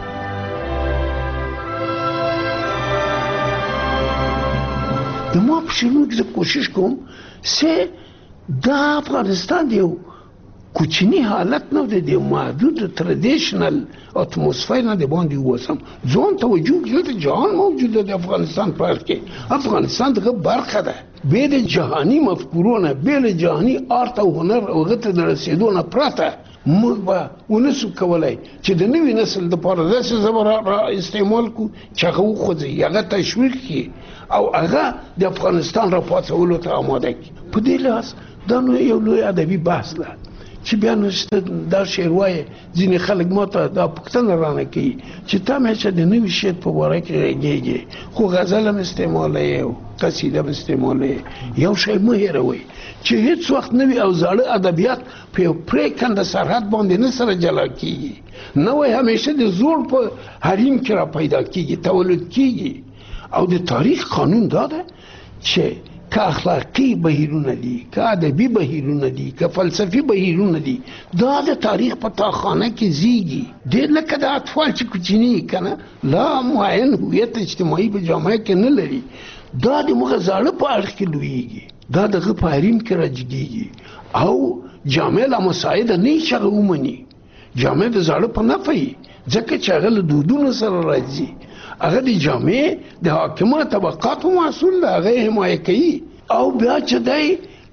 Speaker 3: د ما په شعرونو کې زه کوشش کوم چې دا افغانستان د یو کوچنی حالت نه د محدود ترادیشنل اتموسفیر نه د باندې ووسم ځان توجه کړئ چې جهان موجود دی د افغانستان په اړه کې افغانستان دغه برخه ده به د جهانی مفکورونه به د جهانی آرت او هنر او غته د رسیدو نه پرته موږ به ونسو کولای چې د نوې نسل لپاره داسې زبر استعمال کو چې هغه وخوځي هغه تشویق کړي او هغه د افغانستان را پاتولو ته آماده کړي په دې لحاظ دا نو یو لوی ادبي بحث ده چې بیا نشته دا شعر وایي ځینې خلک ماته دا پوښتنه رانه کوي چې تا همیشه د نوي شعر په باره کې غږېږې خو غزل هم استعمالوې او قصیده هم استعمالوې یو شی مه هېروئ چې هیڅ وخت نوي او زاړه ادبیات په یو پرېکنده سرحد باندې نه سره جلا کېږي نوی همیشه د زوړ په حریم کې را پیدا کېږي تولد کېږي او د تاریخ قانون دا ده چې که اخلاقی بهیرونه دي که ادبي بهیرونه دي که فلسفي بهیرونه دي دا د تاریخ په تاخانه کې زیږي ډېر لکه د اطفال چې کوچني کنه لا معین هویت اجتماعي په جامعه کې نه لري دا د موږ زاړه په اړخ کې لویږي دا دغه په حریم کې راجګیږي او جامعه لا مساعده نه شي ومني جامعه د زاړه په نفعي ځکه چې هغه له دودونو سره راځي هغه د جامع د حاکمه طبقاتو مسؤل ده، هغه حمایه کوي. او بیا چې دی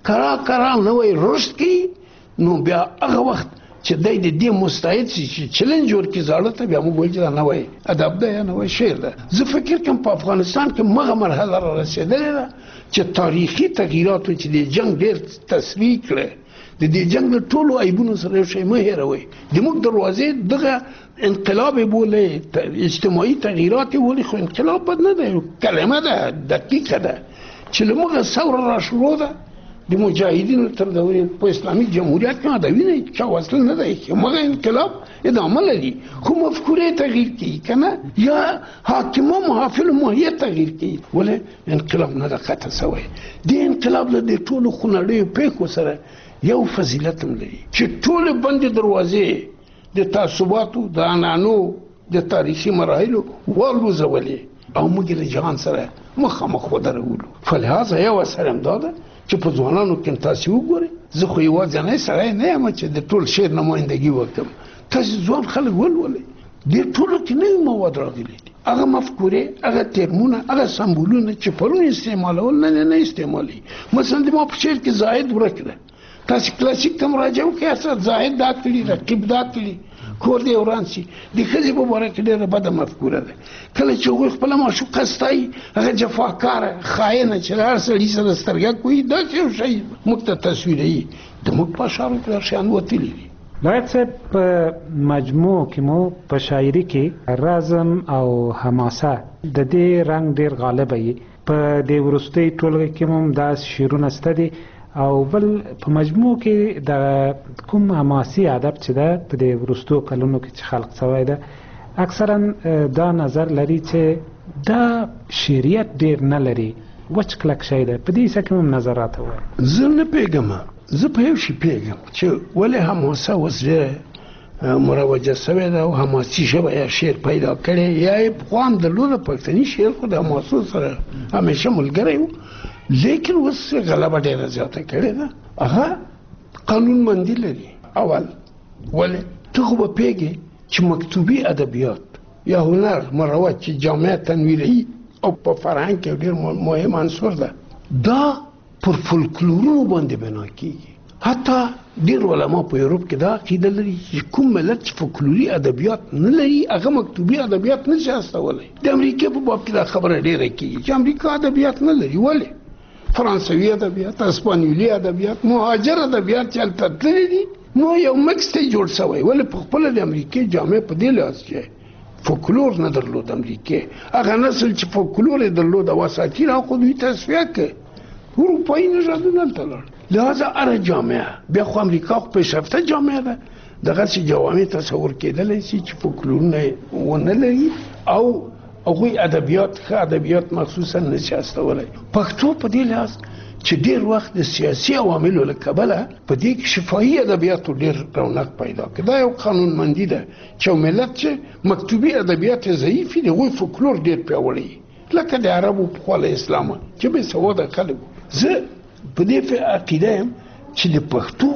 Speaker 3: کرا نوی رشد کوي نو بیا هغه وخت چې دی د دې مستعد شي چې چلنج ورکړي زاړه ته، بیا موږ وایو چې دا نوی ادب ده یا نوی شعر ده. زه فکر کوم په افغانستان کې مغه مرحله را رسېدلې ده چې تاریخي تغییراتو چې د جنگ ډېر تصریح کړی، د دې جنگ د ټولو عیبونو سره یو شی مه هېروئ. زموږ دروازې دغه انقلاب یې بولئ، اجتماعي تغییرات یې بولئ، خو انقلاب بد نه دی، کلمه ده دقیقه ده چې له موږه ثوره را شروع ده د مجاهدینو تر دورې په اسلامي جمهوریت کې ادبي نه چا وصل نه دی، مغه انقلاب ادامه لري، خو مفکورې تغییر کوي کنه یا حاکمو محافل ماهیت تغییر کوي. ولې انقلاب نه ده قطع شوی. د انقلاب له دې ټولو خونړیو پیښو سره یو فضیلت هم لري چې ټولې بندې دروازې د تعصباتو د عنعنو د تاریخي مراحلو والوځولې او موږ له جهان سره مخامخ ودرولو. فلهذا یو اثر هم دا ده چې په ځوانانو کې تاسو وګورئ، زه خو یوازینی سړی نه یم چې د ټول شعر نمایندګي وکړم، تاسو ځوان خلک ولولئ، دې ټولو کې نوي مواد راغلي دي، هغه مفکورې، هغه ترمونه، هغه سمبولونه چې پرون استعمالول نه استعمالي. مثلا د ما په شعر کې زاهد ورک ده، تاسو کلاسیک ته مراجعه وکړئ، اصل زاهد دا کړي، رقیب دا کړي، کور دی وران شي. د ښځې په باره کې ډېره بده مفکوره ده، کله چې هغوی خپله معشوقه ستایي هغه جفاکاره خاینه چې هر سړي سره سترګه کوي، داسې یو شی موږ ته تصویروي. د موږ په اشعارو کې دا شیان وتلي دي.
Speaker 9: لایق صاحب په مجموع کې مو په شاعري کې رزم او حماسه د دې رنګ ډېر غالبه وي، په دې وروستۍ ټولګه کې مو داسې شعرونه شته دي، او بل په مجموع کې د کوم حماسي ادب چې ده په دې وروستو کلونو کې چې خلق شوی ده اکثرا دا نظر لري چې دا شعریت ډېر نه لري، وچ کلک شی ده. په دې څه کې هم نظرات وایي.
Speaker 3: زه نه پوهېږم، زه په یو شي پوهېږم چې ولې حماسه اوس ډېره مروجه شوې ده او حماسي ژبه یا شعر پیدا کړی، یا یې پخوا هم درلوده. پښتني شعر خو د حماسو سره همیشه ملګری و، لیکن اوس غلبه ډېره زیاته کړې ده. هغه قانونمندي لري. اول ولې ته خو به پوهېږې چې مکتوبي ادبیات یا هنر مروج چې جامع تنویري او په فرهنګ کې ډېر مهم عنصر ده، دا پر فولکلورونو باندې بنا کېږي. حتی ډېر علما په یورپ کې دا عقیده لري چې کوم ملت چې فولکلوري ادبیات نه لري هغه مکتوبي ادبیات نه شي استولی. د امریکا په باب کې دا خبره ډېره کېږي چې امریکا ادبیات نه لري. ولې فرانسوي ادبیات، اسپانیولي ادبیات، مهاجر ادبیات چې هلته تللي دي، نو یو مکس ته جوړ شوی. ولې په خپله د امریکې جامع په دې لحاظ چې فولکلور نه درلود امریکې، هغه نسل چې فولکلور یې درلود او اساطیر هغه دوی تصفیه کړ، اروپایي نژادونه هلته لاړل. لهذا هره جامعه بیا خو امریکا خو پیشرفته جامعه ده، دغسې جوامع تصور کېدلی شي چې فولکلورونه یې ونه لري او هغوی ادبیات ښه ادبیات مخصوصا نشي استولی. پښتو په دې لحاظ چې ډېر وخت د سیاسي عواملو له کبله په دې کې شفاهي ادبیاتو ډېر رونق پیدا کړ. دا یو قانونمندي ده چې یو ملت چې مکتوبي ادبیات یې ضعیف دي، هغوی فولکلور ډېر پیاوړی، لکه د عربو پخوا له اسلامه چې بې سواده خلک. زه په دې عقیده یم چې د پښتو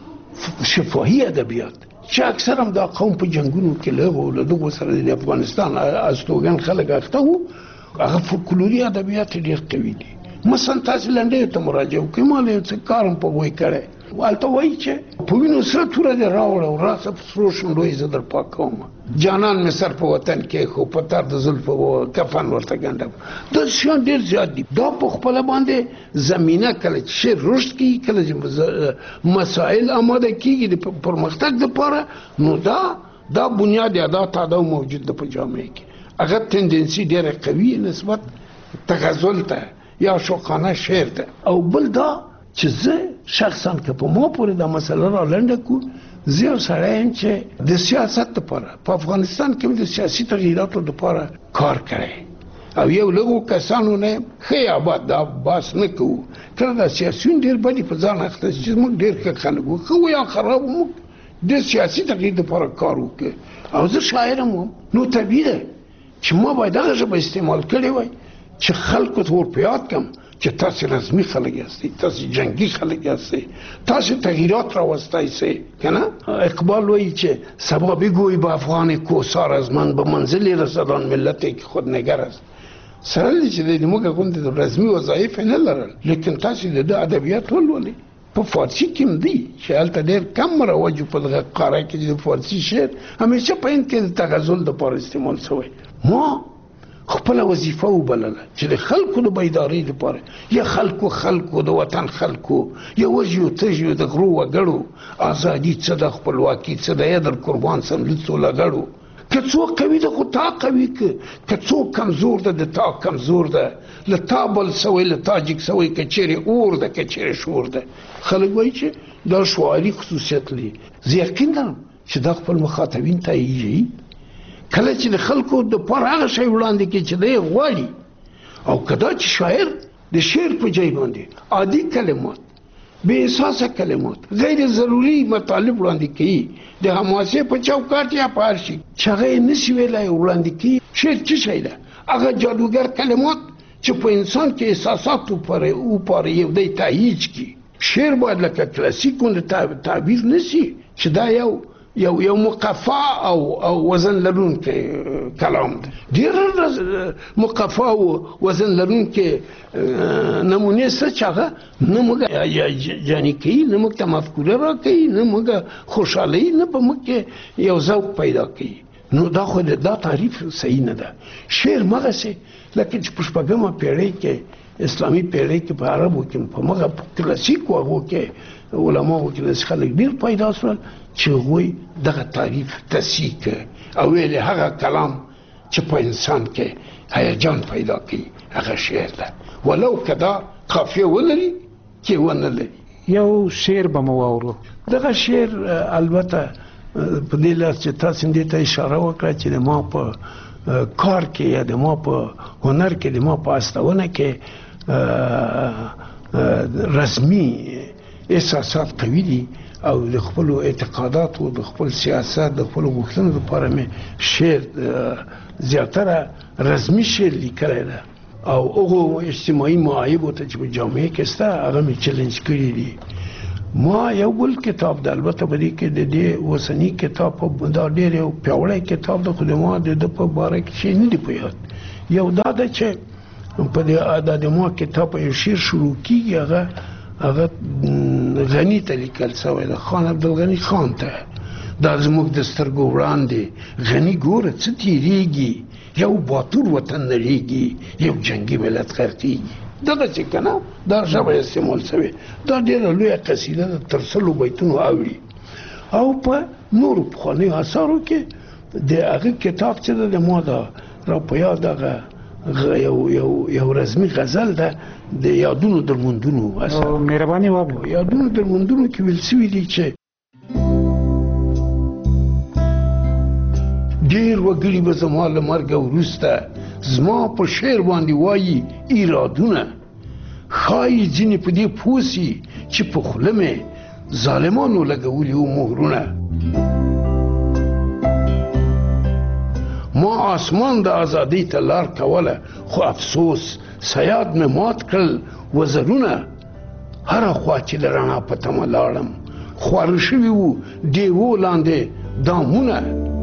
Speaker 3: شفاهي ادبیات چې اکثر هم دا قوم په جنگونو کې له دغو سره د افغانستان استوګن خلک اخته وو، هغه فولکلوري ادبیات ډېر قوي دي. مثلا تاسو لنډیو ته مراجعه وکړئ، ما له یو څه کار هم په هغوی کړی، هلته وایي چې په وینو سره توره دې راوړه او راسه په سرو شونډو یې زه در پاکوم، جانان مې سر په وطن کې خو په تر د زلفو کفن ورته ګنډم. دا شیان ډېر زیات دي. دا په خپله باندې زمینه کله چې شعر رشد کېږي، کله چې مسایل آماده کېږي د پرمختګ دپاره، نو دا بنیاد یا دا تعداد موجود ده په جامعه کې. هغه تندنسي ډېره قوي نسبت تغزل ته یا شوقانه شعر ته. او بل دا چې زه شخصا که په ما پورې دا مسله را لنډه کړو، زه یو سړی یم چې د سیاست دپاره په افغانستان کې د سیاسي تغییراتو دپاره کار کړی او یو لږو کسانو نه ښه آباد دا باس نه کوو. کله دا سیاسیون ډېر بدي په ځان اخته چې موږ ډېر ښه خلک وو، ښه و یا خراب و، موږ د سیاسي تغییر دپاره کار وکړو. او زه شاعر هم وم، نو طبیعي ده چې ما باید هغه ژبه استعمال کړې وای چې خلکو ته ور په یاد کړم چې تاسو رسمي خلک یاستئ، تاسو جنگي خلک یاستئ، تاسو تغییرات راوستای سئ کنه. اقبال وایي چې سبا بگوی به افغان کوسار از من به منزلی رسدان ملتی که خود نگر است. سره چې د موږ غونډه رسمي وظایف نه لرل، لیکن تاسو د ادبیات ولولئ. په فارسی کې هم دي چې هلته ډېر کم رواج په دغه قاره کې د فارسی شعر همیشه په هند کې د تغزل دپاره استعمال شوی. ما خپله وظیفه وبلله چې د خلکو د بیدارۍ دپاره یا خلکو د وطن خلکو یا وژیو تژیو د غرو وګړو ازادي څه ده، خپلواکي څه ده، یا در قربان سم لڅو لګړو. که څوک قوي ده خو تا قوي که څوک کمزور ده د تا کمزور ده، له تا بل سوی له تا جګ سوی که چیرې اور ده که چیرې شور ده. خلک وایي چې دا شعاري خصوصیت لري. زه یقین لرم چې دا خپل مخاطبین ته یې کله چې د خلکو دپاره هغه شی وړاندې کړي چې دی غواړي، او که دا چې شاعر د شعر په ځای باندې عادي کلمات، بې اساسه کلمات، غیر ضروري مطالب وړاندې کوي د حماسې په چوکاټ یا په هر شي چې هغه یې نشي ویلی وړاندې کوي. شعر څه شی ده؟ هغه جادوګر کلمات چې په انسان کې احساسات وپاره یو دی تهیج کړي. شعر باید لکه کلاسیک غوندې تعبیر نشي چې دا یو مقفا او وزن لرونکی کلام ده. ډېر مقفا او وزن لرونکی نمونې شته چې هغه نه موږ جاني کوي، نه موږ ته مفکوره راکوي، نه موږ خوشحالوي، نه په موږ کې یو ذوق پیدا کوي. نو دا خو دا تعریف صحیح نه ده. شعر مغسې لکه چې په شپږمه پیړۍ کې اسلامي پیړۍ کې په عربو کې په مغه کلاسیکو هغو کې علماو کې داسې خلک ډېر پیدا شول چې هغوی دغه تعریف تصحیح کړ او ویلې هغه کلام چې په انسان کې هیجان پیدا کوي هغه شعر ده، ولو که دا قافیه ولري چې ونه لري.
Speaker 9: یو شعر به مو واورو.
Speaker 3: دغه شعر البته په دې لحاظ چې تاسو دې ته اشاره وکړه چې د ما په کار کې یا د ما په هنر کې د ما په استونه کې رسمي احساسات قوي دي او د خپل اعتقاداتو د خپل سیاست د خپل غوښتنو لپاره مې شعر زیاتره رسمي شعر لیکلی ده او هغو اجتماعي معایبو ته چې په جامعه کې شته هغه مې چلنج کړي دي. ما یو بل کتاب ده، البته په دې کې د دې اوسني کتاب دا ډېر یو پیاوړی کتاب ده، خو د ما د ده په باره کې شی نه دي په یاد. یو دا ده چې په د ما کتاب په یو شعر شروع کېږي، هغه غني ته لیکل شوی ده، خان عبدالغني خان ته. دا زموږ د سترګو وړاندې غني ګوره څه تېرېږي، یو باتور وطن نړېږي، یو جنګي ملت غرقېږي. دغه چې که نه دا ژبه استعمال شوې، دا ډېره لویه قصیده ده، تر سلو بیتونو اوړي. او په نورو پخوانیو اثارو کې د هغه کتاب چې ده د ما دا را په یاد هغه یو رسمي غزل ده د یادونو درموندونو اثر.
Speaker 9: مهرباني وکړئ.
Speaker 3: یادونو درموندونو کې ویل شوي دي چې ډېر وګړي به زما له مرګه وروسته زما په شعر باندې وایي ایرادونه، ښایي ځینې په دې پوه سي چې په خوله مې ظالمانو لګولي وو مهرونه. ما آسمان د ازادۍ ته لار کوله، خو افسوس صیاد مې مات کړل وزرونه. هره خوا چې د رڼا په تمه لاړم، خواره شوي وو ډیوو لاندې دامونه.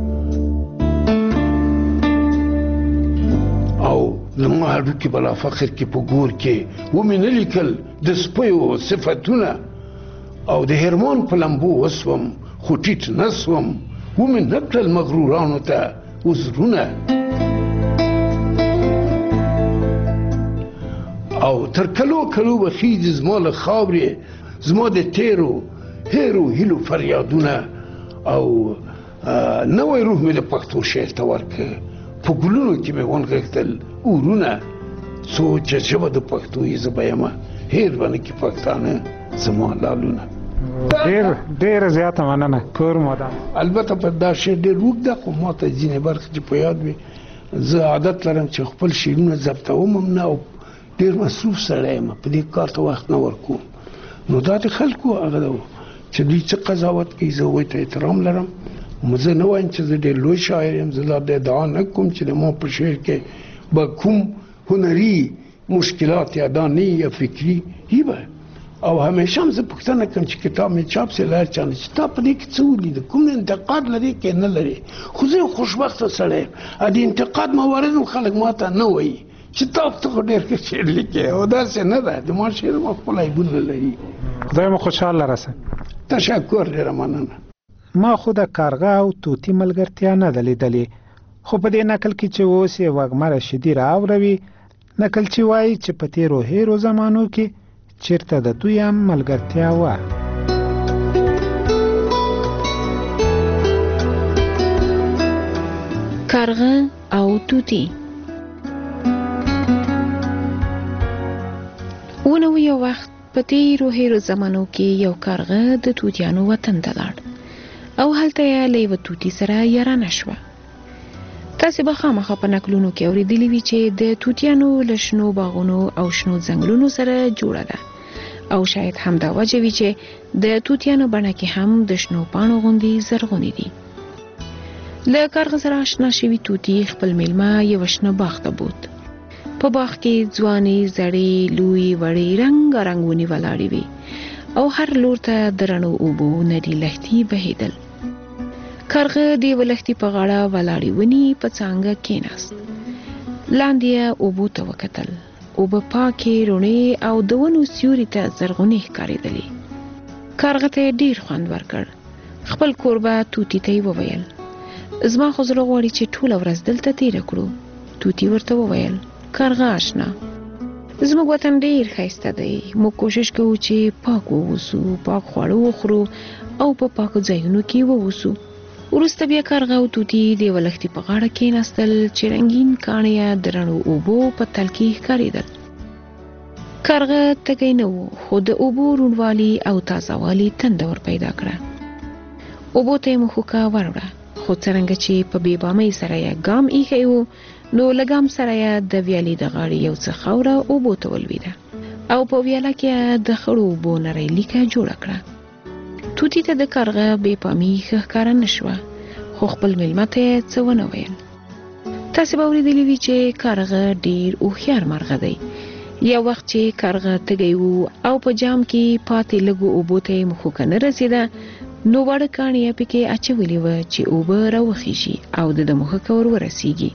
Speaker 3: او زما هډوکي بلا فخر کې په ګور کې ومې نه لیکل د سپیو صفتونه. او د هرمان په لمبو وسوم خو ټیټ نه سوم، ومې نه کړل مغرورانو ته عذرونه. او تر کلو به خیږي زما له خاورې، زما د تیرو هیرو هیلو فریادونه. او نوی روح مې د پښتو شعر ته ورکړ، په ګلونو کې مې ونغښتل اورونه. څو چې ژبه د پښتو یې زه به یمه، هیر به نه کړي پښتانه زما لالونه.
Speaker 9: ډېره زیاته مننه کور مودان.
Speaker 3: البته په دا شعر ډېر اوږد ده، خو ما ته ځینې برخې چې په یاد وي. زه عادت لرم چې خپل شعرونه ضبطوم هم نه، او ډېر مصروف سړی یم، په دې کار ته وخت نه ورکوم. نو دا د خلکو هغه ده چې دوی څه قضاوت کوي، زه هغوی ته احترام لرم. زه نه وایم چې زه ډېر لوی شاعر یم، زه دا ادعا نه کوم چې د ما په شعر کې به کوم هنري مشکلات یا دا نه یا فکری هیبه او همیشه هم زه پوښتنه کوم چې کتاب مې چاپ سي لار چانه چې تا په دې کې څه ولید کوم انتقاد لري کې نه لري خو زه خوشبخته سړی ا دې انتقاد موارد خلک ماته نه وایي چې تاسو ته ډېر ښه شعر لیکي او داسې نه ده د ما شعر ما خپل عیبونه لري
Speaker 9: خدای مو خوشحاله راسه
Speaker 3: تشکر ډېره مننه
Speaker 9: ما خو د کارغه او توتی ملګرتیا نه ده لیدلې خو په دې نقل کې چې اوس یې وږمه رشیدي راوروي نقلچي وایي چې په تېرو هیرو زمانو کې چیرته د دوی هم ملګرتیا وه
Speaker 18: کارغه او توتی ونه یو وخت په تېرو هیرو زمانو کې یو کارغه د توتیانو وطن ته لاړ او هلته یې له یوه توتي سره یارانه شوه تاسې به خامخا په نقلونو کې اورېدلي وي چې د توتیانو له شنو باغونو او شنو ځنګلونو سره جوړه ده او شاید هم دا وجه وي چې د توتیانو بڼه کې هم د شنو پاڼو غوندې زرغونې دي له کارغه سره اشنا شوي توتي خپل میلمه یوه شنه باغ ته بوت په باغ کې ځوانې زړې لویې وړې رنګارنګ ونې ولاړې وې او هر لور ته د رڼو اوبو نري لښتي بهېدل کارغه د یوه لښتي په غاړه ولاړې ونې په څانګه کېناست لاندې یې اوبو ته وکتل اوبه پاکې رڼې او د ونو سیوري ته زرغونې ښکارېدلې کارغه ته یې ډېر خوند ورکړ خپل کوربه توتي ته یې وویل زما خو زړه غواړي چې ټوله ورځ دلته تېره کړو توتي ورته وویل کارغه اشنا زموږ وطن ډېر ښایسته دی موږ کوشش کوو چې پاک واوسو پاک خواړه وخورو او په پاکو ځایونو کې واوسو وروسته بیا کارغه او توتي د یوه لښتي په غاړه کېناستل چې رنګین کاڼي یې د رڼو اوبو په تل کې ښکارېدل کارغه تږی نه و خو د اوبو روڼوالي او تازهوالي تنده ور پیدا کړه اوبو ته یې مښوکه وروړه خو څرنګه چې په بېبامۍ سره یې ګام ایښی و نو له ګام سره یې د ویالې د غاړې یو څه خاوره اوبو ته ولوېده او په ویاله کې یې د خړو اوبو نرۍ لیکه جوړه کړه توتي ته د کارغه بېپامي ښه ښکاره نه شوه خو خپل میلمه ته یې څه ونه ویل تاسې به اورېدلي وي چې کارغه ډېر هوښیار مرغه دی یو وخت چې کارغه تږی و او په جام کې پاتې لږو اوبو ته یې مښوکه نه رسېده نو واړه کاڼي یې پکې اچولي وه چې اوبه راوخیږي او د مښوکه ور ورسیږي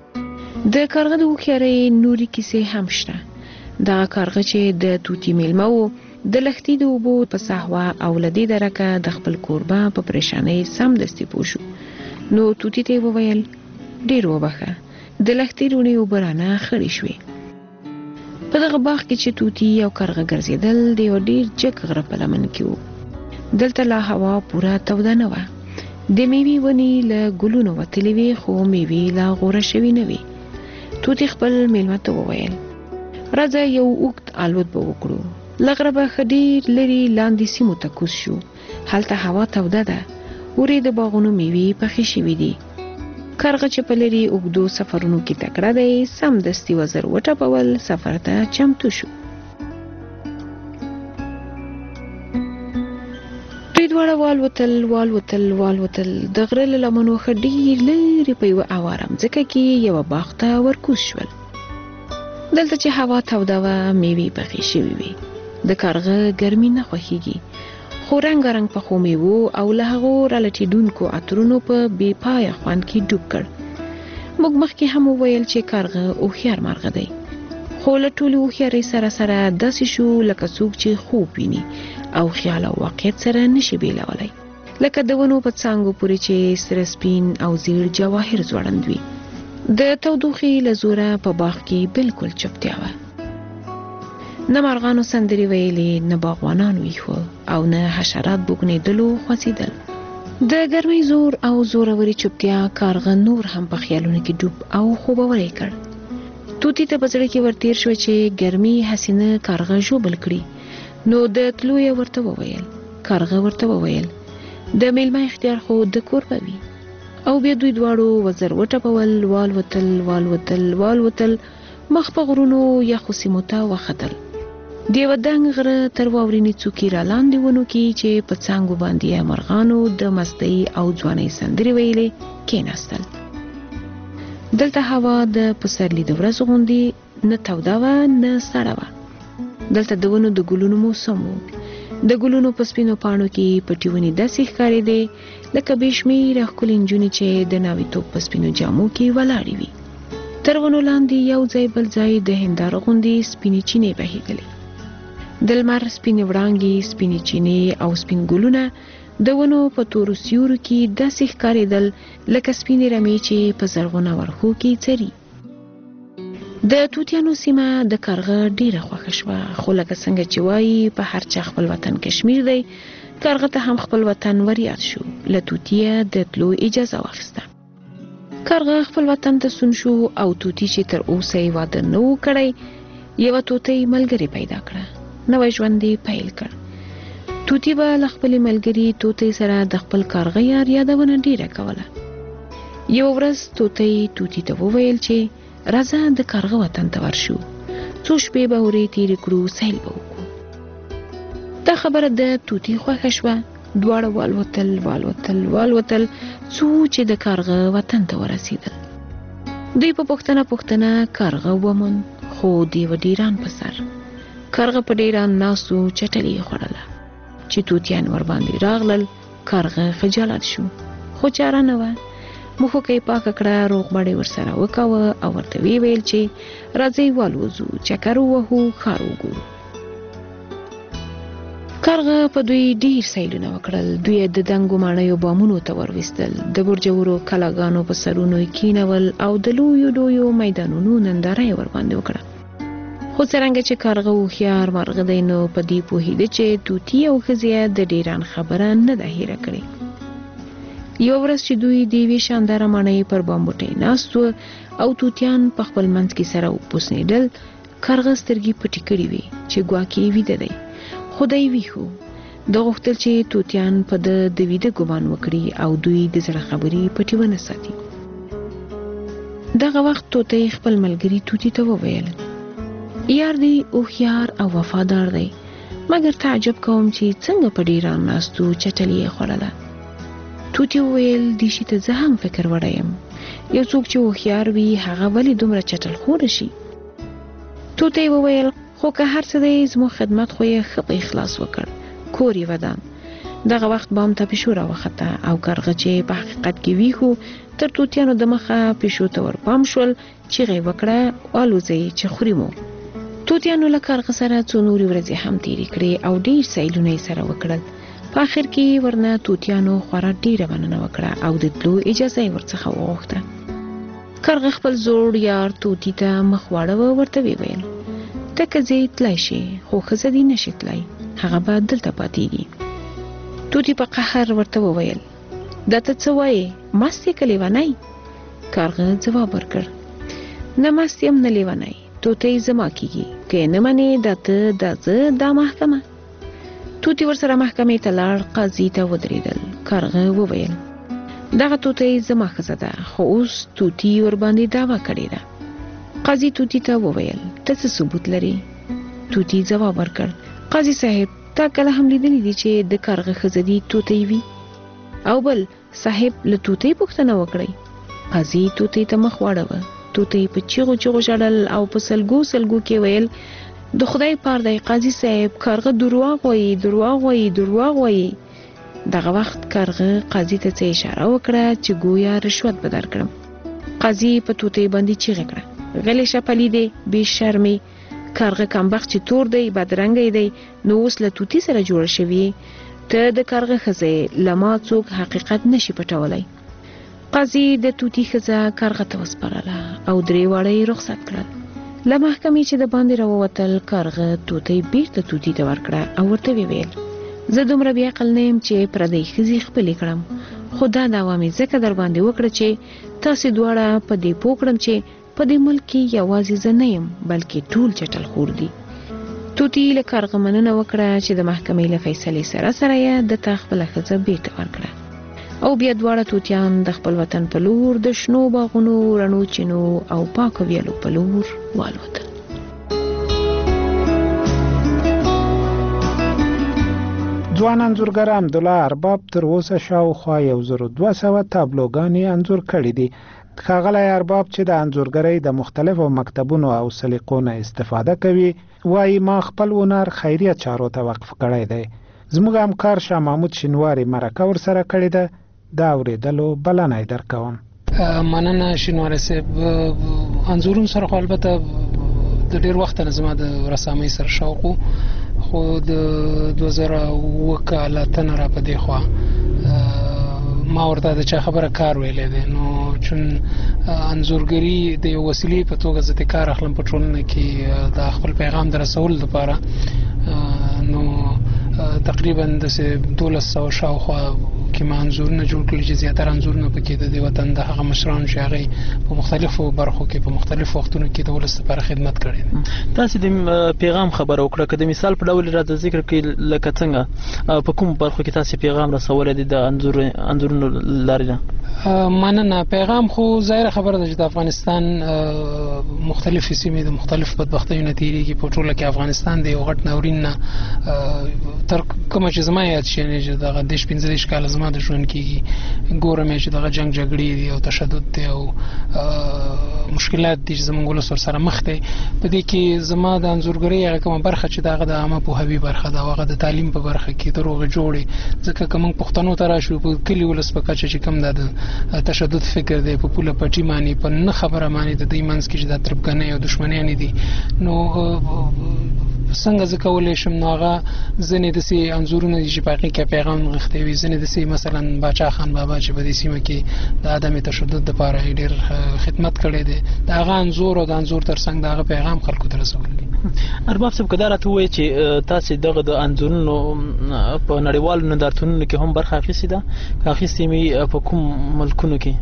Speaker 18: د کارغه د هوښیارۍ نورې کیسې هم شته دغه کارغه چې د توتي میلمه و د لښتي د اوبو په سهوه او له دې درکه د خپل کوربه په پریشانۍ سمدستي پوه شو نو توتي ته یې وویل ډېر وبخه د لښتي روڼې اوبه رانه خړې شوې په دغه باغ کې چې توتي او کارغه ګرځېدل د یو ډېر جګ غره په لمن کې و دلته لا هوا پوره توده نه وه د میوې ونې له ګلونو وتلې وې خو میوې لا غوره شوې نه وې توتي خپل میلمه ته وویل راځه یو اوږد الوت به وکړو له غره به ښه ډېر لرې لاندې سیمو ته کوز شو هلته هوا توده ده ورې د باغونو میوې پخې شوي دي کارغه چې په لرې اوږدو سفرونو کې تکړه دی سمدستي وزر وټپول سفر ته چمتو شو دوی دواړه والوتل د غره له لمنو ښه ډېر لرې په یوه اواره مځکه کې یوه باغ ته ورکوز شول دلته چې هوا توده وه میوې پخې شوې وې د کارغه ګرمي نه خوښیږي خو رنګارنګ پخو میوو او له هغو رالټېدونکو عطرونو په بې پایه خوند کې ډوب کړ موږ مخکې هم وویل چې کارغه هوښیار مرغه دی خو له ټولې هوښیارۍ سره سره داسې شو لکه څوک چې خوب ویني او خیال او واقعیت سره نشي بیلولی لکه د ونو په څانګو پورې چې سره سپین او زیړ جواهر ځوړند وي د تودوخې له زوره په باغ کې بالکل چوپتیا وه نه مرغانو سندرې ویلې نه باغوانان ویښو او نه حشرات بوږنېدلو خوځېدل د ګرمۍ زور او زورورې چوپتیا کارغه نور هم په خیالونو کې ډوب او خوبولی کړ توتي ته په زړه کې ورتېر شوه چې ګرمي هسې نه کارغه ژوبل کړي نو د تلو یې ورته وویل کارغه ورته وویل د میلمه اختیار خو د کور به وي او بیا دوی دواړو وزر وټپول والوتل مخ په غرونو یخو سیمو ته وختل د یوه دنګ غره تر واورینې څوکې را لاندې ونو کې چې په څانګو باندې یې مرغانو د مستۍ او ځوانۍ سندرې ویلې کېناستل دلته هوا د پسرلي د ورځو غوندې نه توده وه نه سړه وه. دلته د ونو د ګلونو موسم و. د ګلونو په سپینو پاڼو کې پټې ونې داسې ښکارېدې لکه بې شمېره ښکلې نجونې چې د ناویتوب په سپینو جامو کې ولاړې وي. تر ونو لاندې یو ځای بل ځای د هنداره غوندې سپینې چینې بهېدلې. د لمر سپینې وړانګې، سپینې چینې او سپین ګلونه د ونو په تورو سیورو کې داسې ښکارېدل لکه سپینې رمې چې په زرغونه ورښو کې څري. د توتیانو سیمه د کارغه ډیره خوښه شوه، خو لکه څنګه چې وایي په هر چا خپل وطن کشمیر دی، کارغه ته هم خپل وطن وریاد شو. له توتیه د تلو اجازه واخیسته. کارغه خپل وطن ته سون شو او توتی چې تر اوسه یې واده نه و کړی یوه توتی ملګرې پیدا کړه. نوی ژوند یې پیل کړ. توتی به له خپلې ملګرې توتی سره د خپل کارغه یار یادونه ډیره کوله. یوه ورځ توتی ته وویل چې راځه د کارغه وطن ته ورشو، څو شپې به ورې تېرې کړو، سیل به وکړو. دا خبره د توتی خوښه شوه. دواړه والوتل څو چې د کارغه وطن ته ورسېدل. دوی په پوښتنه کارغه وموند، خو د یوه ډیران په سر. کارغه په ډیران ناست و، چټلي یې خوړله. چې توتیان ورباندې راغلل، کارغه خجالت شو، خو چاره نه وه. مخوکه یې پاکه کړه، روغبړ یې ورسره وکاوه او ورته ویې ویل چې راځئ والوځو، چکر ووهو، ښار وګورو. کارغه په دوی ډیر سیلونه وکړل. دوی د دنګو ماڼیو بامونو ته ورویستل، د برجورو کلاګانو په سرونو یې کینول او د لویو میدانونو ننداره یې ورباندې وکړه. خو څرنګه چې کارغه هوښیار مرغه دی، نو په دې پوهېده چې توتی او ښځې د ډیران خبره نه ده هیره کړې. یوه ورځ چې دوی د یوې شانداره ماڼۍ پر بامبوټۍ ناست و او توتیان په خپل منځ کې سره وپوسنېدل، کارغه سترګې پټې کړې وې چې ګواکې ویده دی. خو دی ویښ و. ده غوښتل چې توتیان په د ویده ګمان وکړي او دوی د زړه خبرې پټې ونه ساتي. دغه وخت توتی خپل ملګري توتی ته وویل: یار دی هوښیار او وفادار دی، مګر تعجب کوم چې څنګه په ډیران ناستو چټلي یې خوړله. توتی وویل: دې شي ته زه هم فکر وړی یم. یو څوک چې هوښیار وي هغه ولې دومره چټل خوره شي؟ توتی وویل: خو که هر څه دی، زموږ خدمت خو یې ښه په اخلاص وکړ، کور یې ودان. دغه وخت بام ته پیشو راوخته او کارغه چې په حقیقت کې ویښ و، تر توتیانو د مخه پیشو ته ورپام شول، چیغه یې وکړه: الوځئ چې خوري مو. توتیانو له کارغه سره څو نورې ورځې هم تېرې کړې او ډیر سیلونه یې سره وکړل. په آخر کې ورنه توتیانو خورا ډیره مننه وکړه او د تلو اجازه یې ورڅخه وغوښته. کارغه خپل زوړ یار توتی ته مخ واړوه، ورته ویل: ته که ځې تلای شي، خو ښځه دې نشي تلای، هغه به دلته پاتېږي. توتی په قهر ورته وویل: دا ته څه وایې، مست یې که لیونی؟ کارغه ځواب ورکړ: نه مست یم نه لیونی، توتی زما کېږي، که یې نه منې دا ته دا زه دا محکمه. توتی ورسره محکمې ته لاړ، قاضي ته ودرېدل. کارغه وویل: دغه توتی زما ښځه ده، خو اوس توتی ورباندې دعوه کړې ده. قاضي توتی ته وویل: ته څه ثبوت لري؟ توتی ځواب ورکړ: قاضي صاحب، تا کله هم لیدلی دي چې د کارغه ښځه دي توتی وي؟ او بل صاحب له توتی پوښتنه وکړئ. قاضي توتی ته مخ واړوه. توتی په چیغو ژړل او په سلګو کې ویل: د خدای پار دی قاضي صاحب، کارغه دروغ وایي. دغه وخت کارغه قاضي ته څه اشاره وکړه چې گویا رشوت به درکړم. قاضي په توتی باندې چیغه کړه: غلی شه پلیدې، بې شرمې، کارغه کمبخت چې تور دی، بدرنګی دی، نو اوس له توتی سره جوړه شوي. ته د کارغه ښځې، له ما څوک حقیقت نشي پټولی. قاضي د توتی ښځه کارغه ته وسپارله او درې واړه یې رخصت کړل. له محکمې چې د باندې راووتل، کارغه توتی بیرته توتی ته ورکړه او ورته ویل: زه دومره بې عقل نه یم چې پردۍ ښځې خپلې کړم، خو دا دعوه مې ځکه در باندې وکړه چې تاسې دواړه په دې پوه کړم چې په دې ملک کې یوازې زه نه یم، بلکې ټول چټل خور دي. توتی له کارغه مننه وکړه چې د محکمې له فیصلې سره یې د تا خپله ښځه بیرته ورکړه او بیا دواړه توتیان د خپل وطن په لور د شنو باغونو، رڼو چینو او پاکو ویالو په لور والوتل.
Speaker 9: ځوان انځورګر عبدالله ارباب تر اوسه شاوخوا 1200 تابلوګانې انځور کړي دي. ښاغلی ارباب چې د انځورګرۍ د مختلفو مکتبونو او سلیقو نه استفاده کوي وایي ما خپل هنر خیریه چارو ته وقف کړی دی. زموږ همکار شاه محمود شینواري مرکه ورسره کړې ده، د اورېدلو بلنه یې درکوم.
Speaker 14: مننه شینواري صاحب. انځورونو سره خو البته د ډېر وخت نه زما د رسامۍ سره شوق و، خو د 2007 کال نه را په دې خوا ما ورته د چا خبره کار ویلې دی، نو چون انځورګري د یو وسیلې په توګه زه کار اخلم په ټولنه کې د خپل پیغام د رسول لپاره، نو تقریبا د 1200 شاوخوا کې ما انځورونه جوړ کړي چې زیاتره انځورونه پکې د وطن د هغه مشرانو چې هغه په مختلفو برخو کې په مختلفو وختونو کې د ولس لپاره خدمت کړي.
Speaker 11: تاسو د پیغام خبره وکړه، که د مثال په ډول راته ذکر کړئ لکه څنګه په کوم برخو کې تاسو پیغام رسولې دي د انځورونو لارې نه؟
Speaker 14: مننه. پیغام خو ظاهر خبره ده چې د افغانستان مختلفې سیمې د مختلفو بدبختیو نه تېرېږي، په ټوله کې افغانستان د یو غټ ناورین نه تر کومه چې زما یاد شي چې دغه 15 کاله زما د ژوند کېږي ګورم چې دغه جنګ جګړې دي او تشدد دی او مشکلات دي چې زموږ ولس ورسره مخ دی. په دې کې زما د انځورګرۍ هغه کومه برخه چې دغه د عامه پوهاوي برخه ده، هغه د تعلیم په برخه کې د روغې جوړې، ځکه که موږ پښتنو ته راشو په کلي ولس په کچه چې کوم د تشدد فکر دی په پوله پټي باندې په نه خبره باندې د دې منځ کې چې د تربګنۍ او دښمنیانې دي، نو څنګه زه کولی شم نو هغه ځینې داسې انځورونه دي چې په هغې کې پیغام نغښتی وي، ځینې داسې مثلا باچا خان بابا چې په دې سیمه کې د عدم تشدد دپاره یې ډېر خدمت کړی دی، د هغه انځور او د انځور تر څنګ د هغه پیغام خلکو ته رسول دي.
Speaker 11: ارباب صاحب که دا راته ووایي چې تاسې دغه د انځورونو په نړیوالو نندارتونونو کې هم برخه اخیستې ده، که اخیستې مې په کوم ملکونو کې؟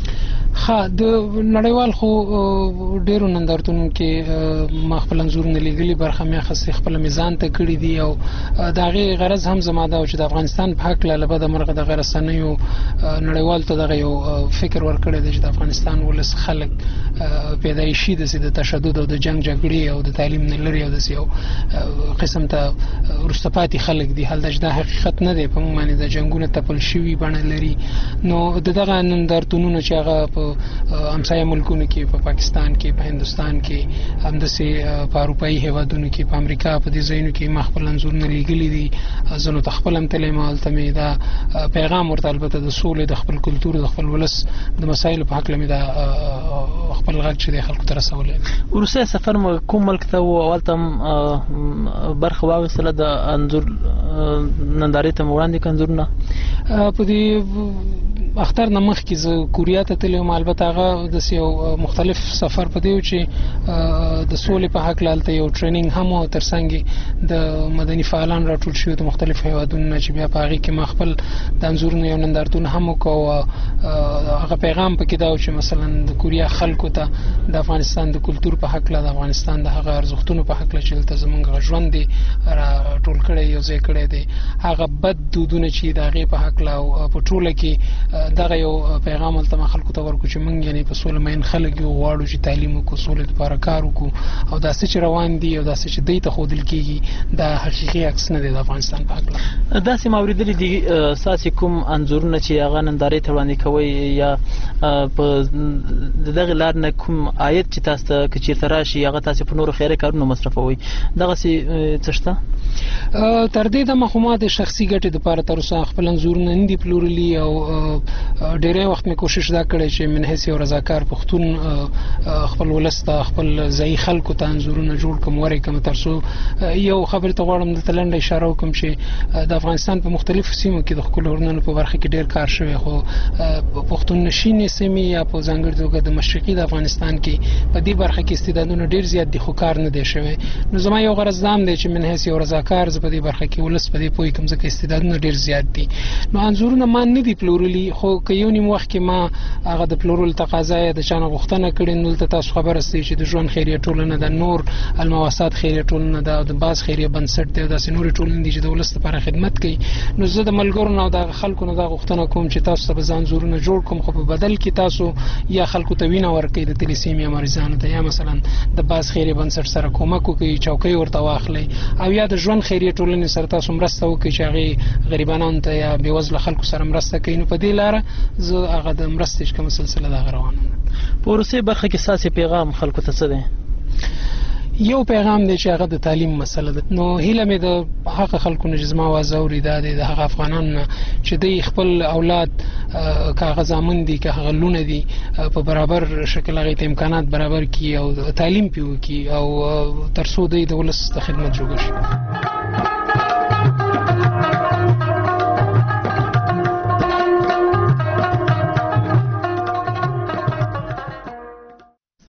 Speaker 11: ها
Speaker 14: د نړیوال خو ډیرو نندارتونو کې ما خپل انځورونه لیږلي، برخه مې اخیستې خپل میزان ته کړي دي او د هغې غرض هم زما دا و چې د افغانستان په هکله له بده مرغه دغه رسنیو نړیوال ته دغه یو فکر ورکړی دی چې د افغانستان ولس خلک پیدایشي داسې د تشدد او د جنګ جګړې او د تعلیم نه لرې او داسې یو قسم ته وروسته پاتې خلک دي. هلته چې دا حقیقت نه دی، په موږ باندې د جنګونه تپل شوي بڼه لري، نو د دغه نندارتونونو چې هغه په همسایه ملکونو کې په پاکستان کې په هندوستان کې همداسې په اروپایي هیوادونو کې په امریکا په دې ځایونو کې ما خپل انځورونه لیږلي دي. زه نو ته خپل هم تللی ما هلته مې دا پیغام ورته البته د سولې د خپل کلتور د خپل ولس د مسایلو په هکله مې دا خپل غږ چې دی خلکو ته رسولی.
Speaker 11: وروستی سفر مو کوم ملک ته و او هلته هم برخه واخیستله د انځور نندارې ته مو وړاندې کړه انځورونه؟
Speaker 14: په دې اختر نه مخکې زه کوریا ته تللی وم، البته هغه داسې یو مختلف سفر په دی و چې د سولې په هکله هلته یو ټریننګ هم و، تر څنګ د مدني فعالان راټول شوي د مختلفو هیوادونو نه چې بیا په هغې کې ما خپل د انځورونو یو نندارتون هم وکړ او هغه پیغام پکې دا و چې مثلا د کوریا خلکو ته د افغانستان د کلتور په هکله د افغانستان د هغه ارزښتونو په هکله چې دلته زموږ ژوند دی راټول کړی یو ځای کړی دی، هغه بد دودونه چې د هغې په هکله او په ټوله کې دغه یو پیغام هلته ما خلکو ته ورکړو چې موږ یعنې په سوله مین خلک یو، غواړو چې تعلیم وکړو، سولې لپاره کار وکړو او دا څه چې روان دي او دا څه چې دوی ته ښودل کېږي دا حقیقي عکس نه دی د افغانستان په هکله.
Speaker 11: داسې ما اورېدلي دي ستاسې کوم انځورونه چې هغه نندارې ته وړاندې کوئ یا په د دغې لارې نه کوم عاید چې تاسو ته که چېرته راشي هغه تاسې په نورو خیري کارونو مصرفوئ، دغسې څه شته؟
Speaker 14: تر دې دمه خو ما د شخصي ګټې دپاره تر اوسه خپل انځورونه نه دي پلورلي او ډېری وخت مې کوشش دا کړی چې من حیث یو رضاکار پښتون خپل ولس ته خپل ځایي خلکو ته انځورونه جوړ کړم ورې کړم، تر څو یو خبرې ته غواړم دلته لنډه اشاره وکړم چې د افغانستان په مختلفو سیمو کې د ښکلو هنرونو په برخه کې ډېر کار شوی، خو پښتون نشینې سیمې یا په ځانګړې توګه د مشرقي د افغانستان کې په دې برخه کې استعدادونه ډېر زیات دي خو کار نه دی شوی. نو زما یو غرض دا هم دی چې من حیث یو رضاکار زه په دې برخه کې ولس په دې پوه کړم ځکه استعدادونه ډېر زیات دي. نو انځورونه ما نه دي پلورلي، خو که یو نیم وخت کې ما هغه د پلورلو تقاضا یې د چا نه غوښتنه کړې، نو دلته تاسو خبره استئ چې د ژوند خیریه ټولنه ده، نور المواسات خیریه ټولنه ده، د باز خیریه بنسټ دی، داسې نورې ټولنې دي چې د ولس لپاره خدمت کوي. نو زه د ملګرو نه او د خلکو نه دا غوښتنه کوم چې تاسو ته به زه انځورونه جوړ کړم، خو په بدل کې تاسو یا خلکو ته وینه ورکړئ د تلیسیمیا مریضانو ته، یا مثلا د باز خیریه بنسټ سره کومک وکړئ، چوکۍ ورته واخلئ، او یا د ژوند خیریه ټولنې سره تاسو مرسته وکړئ چې هغې غریبانو ته یا بېوزله خلکو سره مرسته کوي. نو په دې لاره زه هغه د مرستې کومه سلسله دغه روانه ده.
Speaker 11: په وروستۍ برخه کې ستاسې پیغام خلکو ته څه دی؟
Speaker 14: یو پیغام دی چې هغه د تعلیم مسله ده. نو هیله مې د هغه خلکو نه چې زما आवाज اوري دا دی د هغه افغانانو نه چې دوی خپل اولاد که هغه زامن دي که هغه لونه دي په برابر شکل هغې ته امکانات برابر کړي او تعلیم پرې وکړي او تر څو دوی د ولس د خدمت جوګه شي.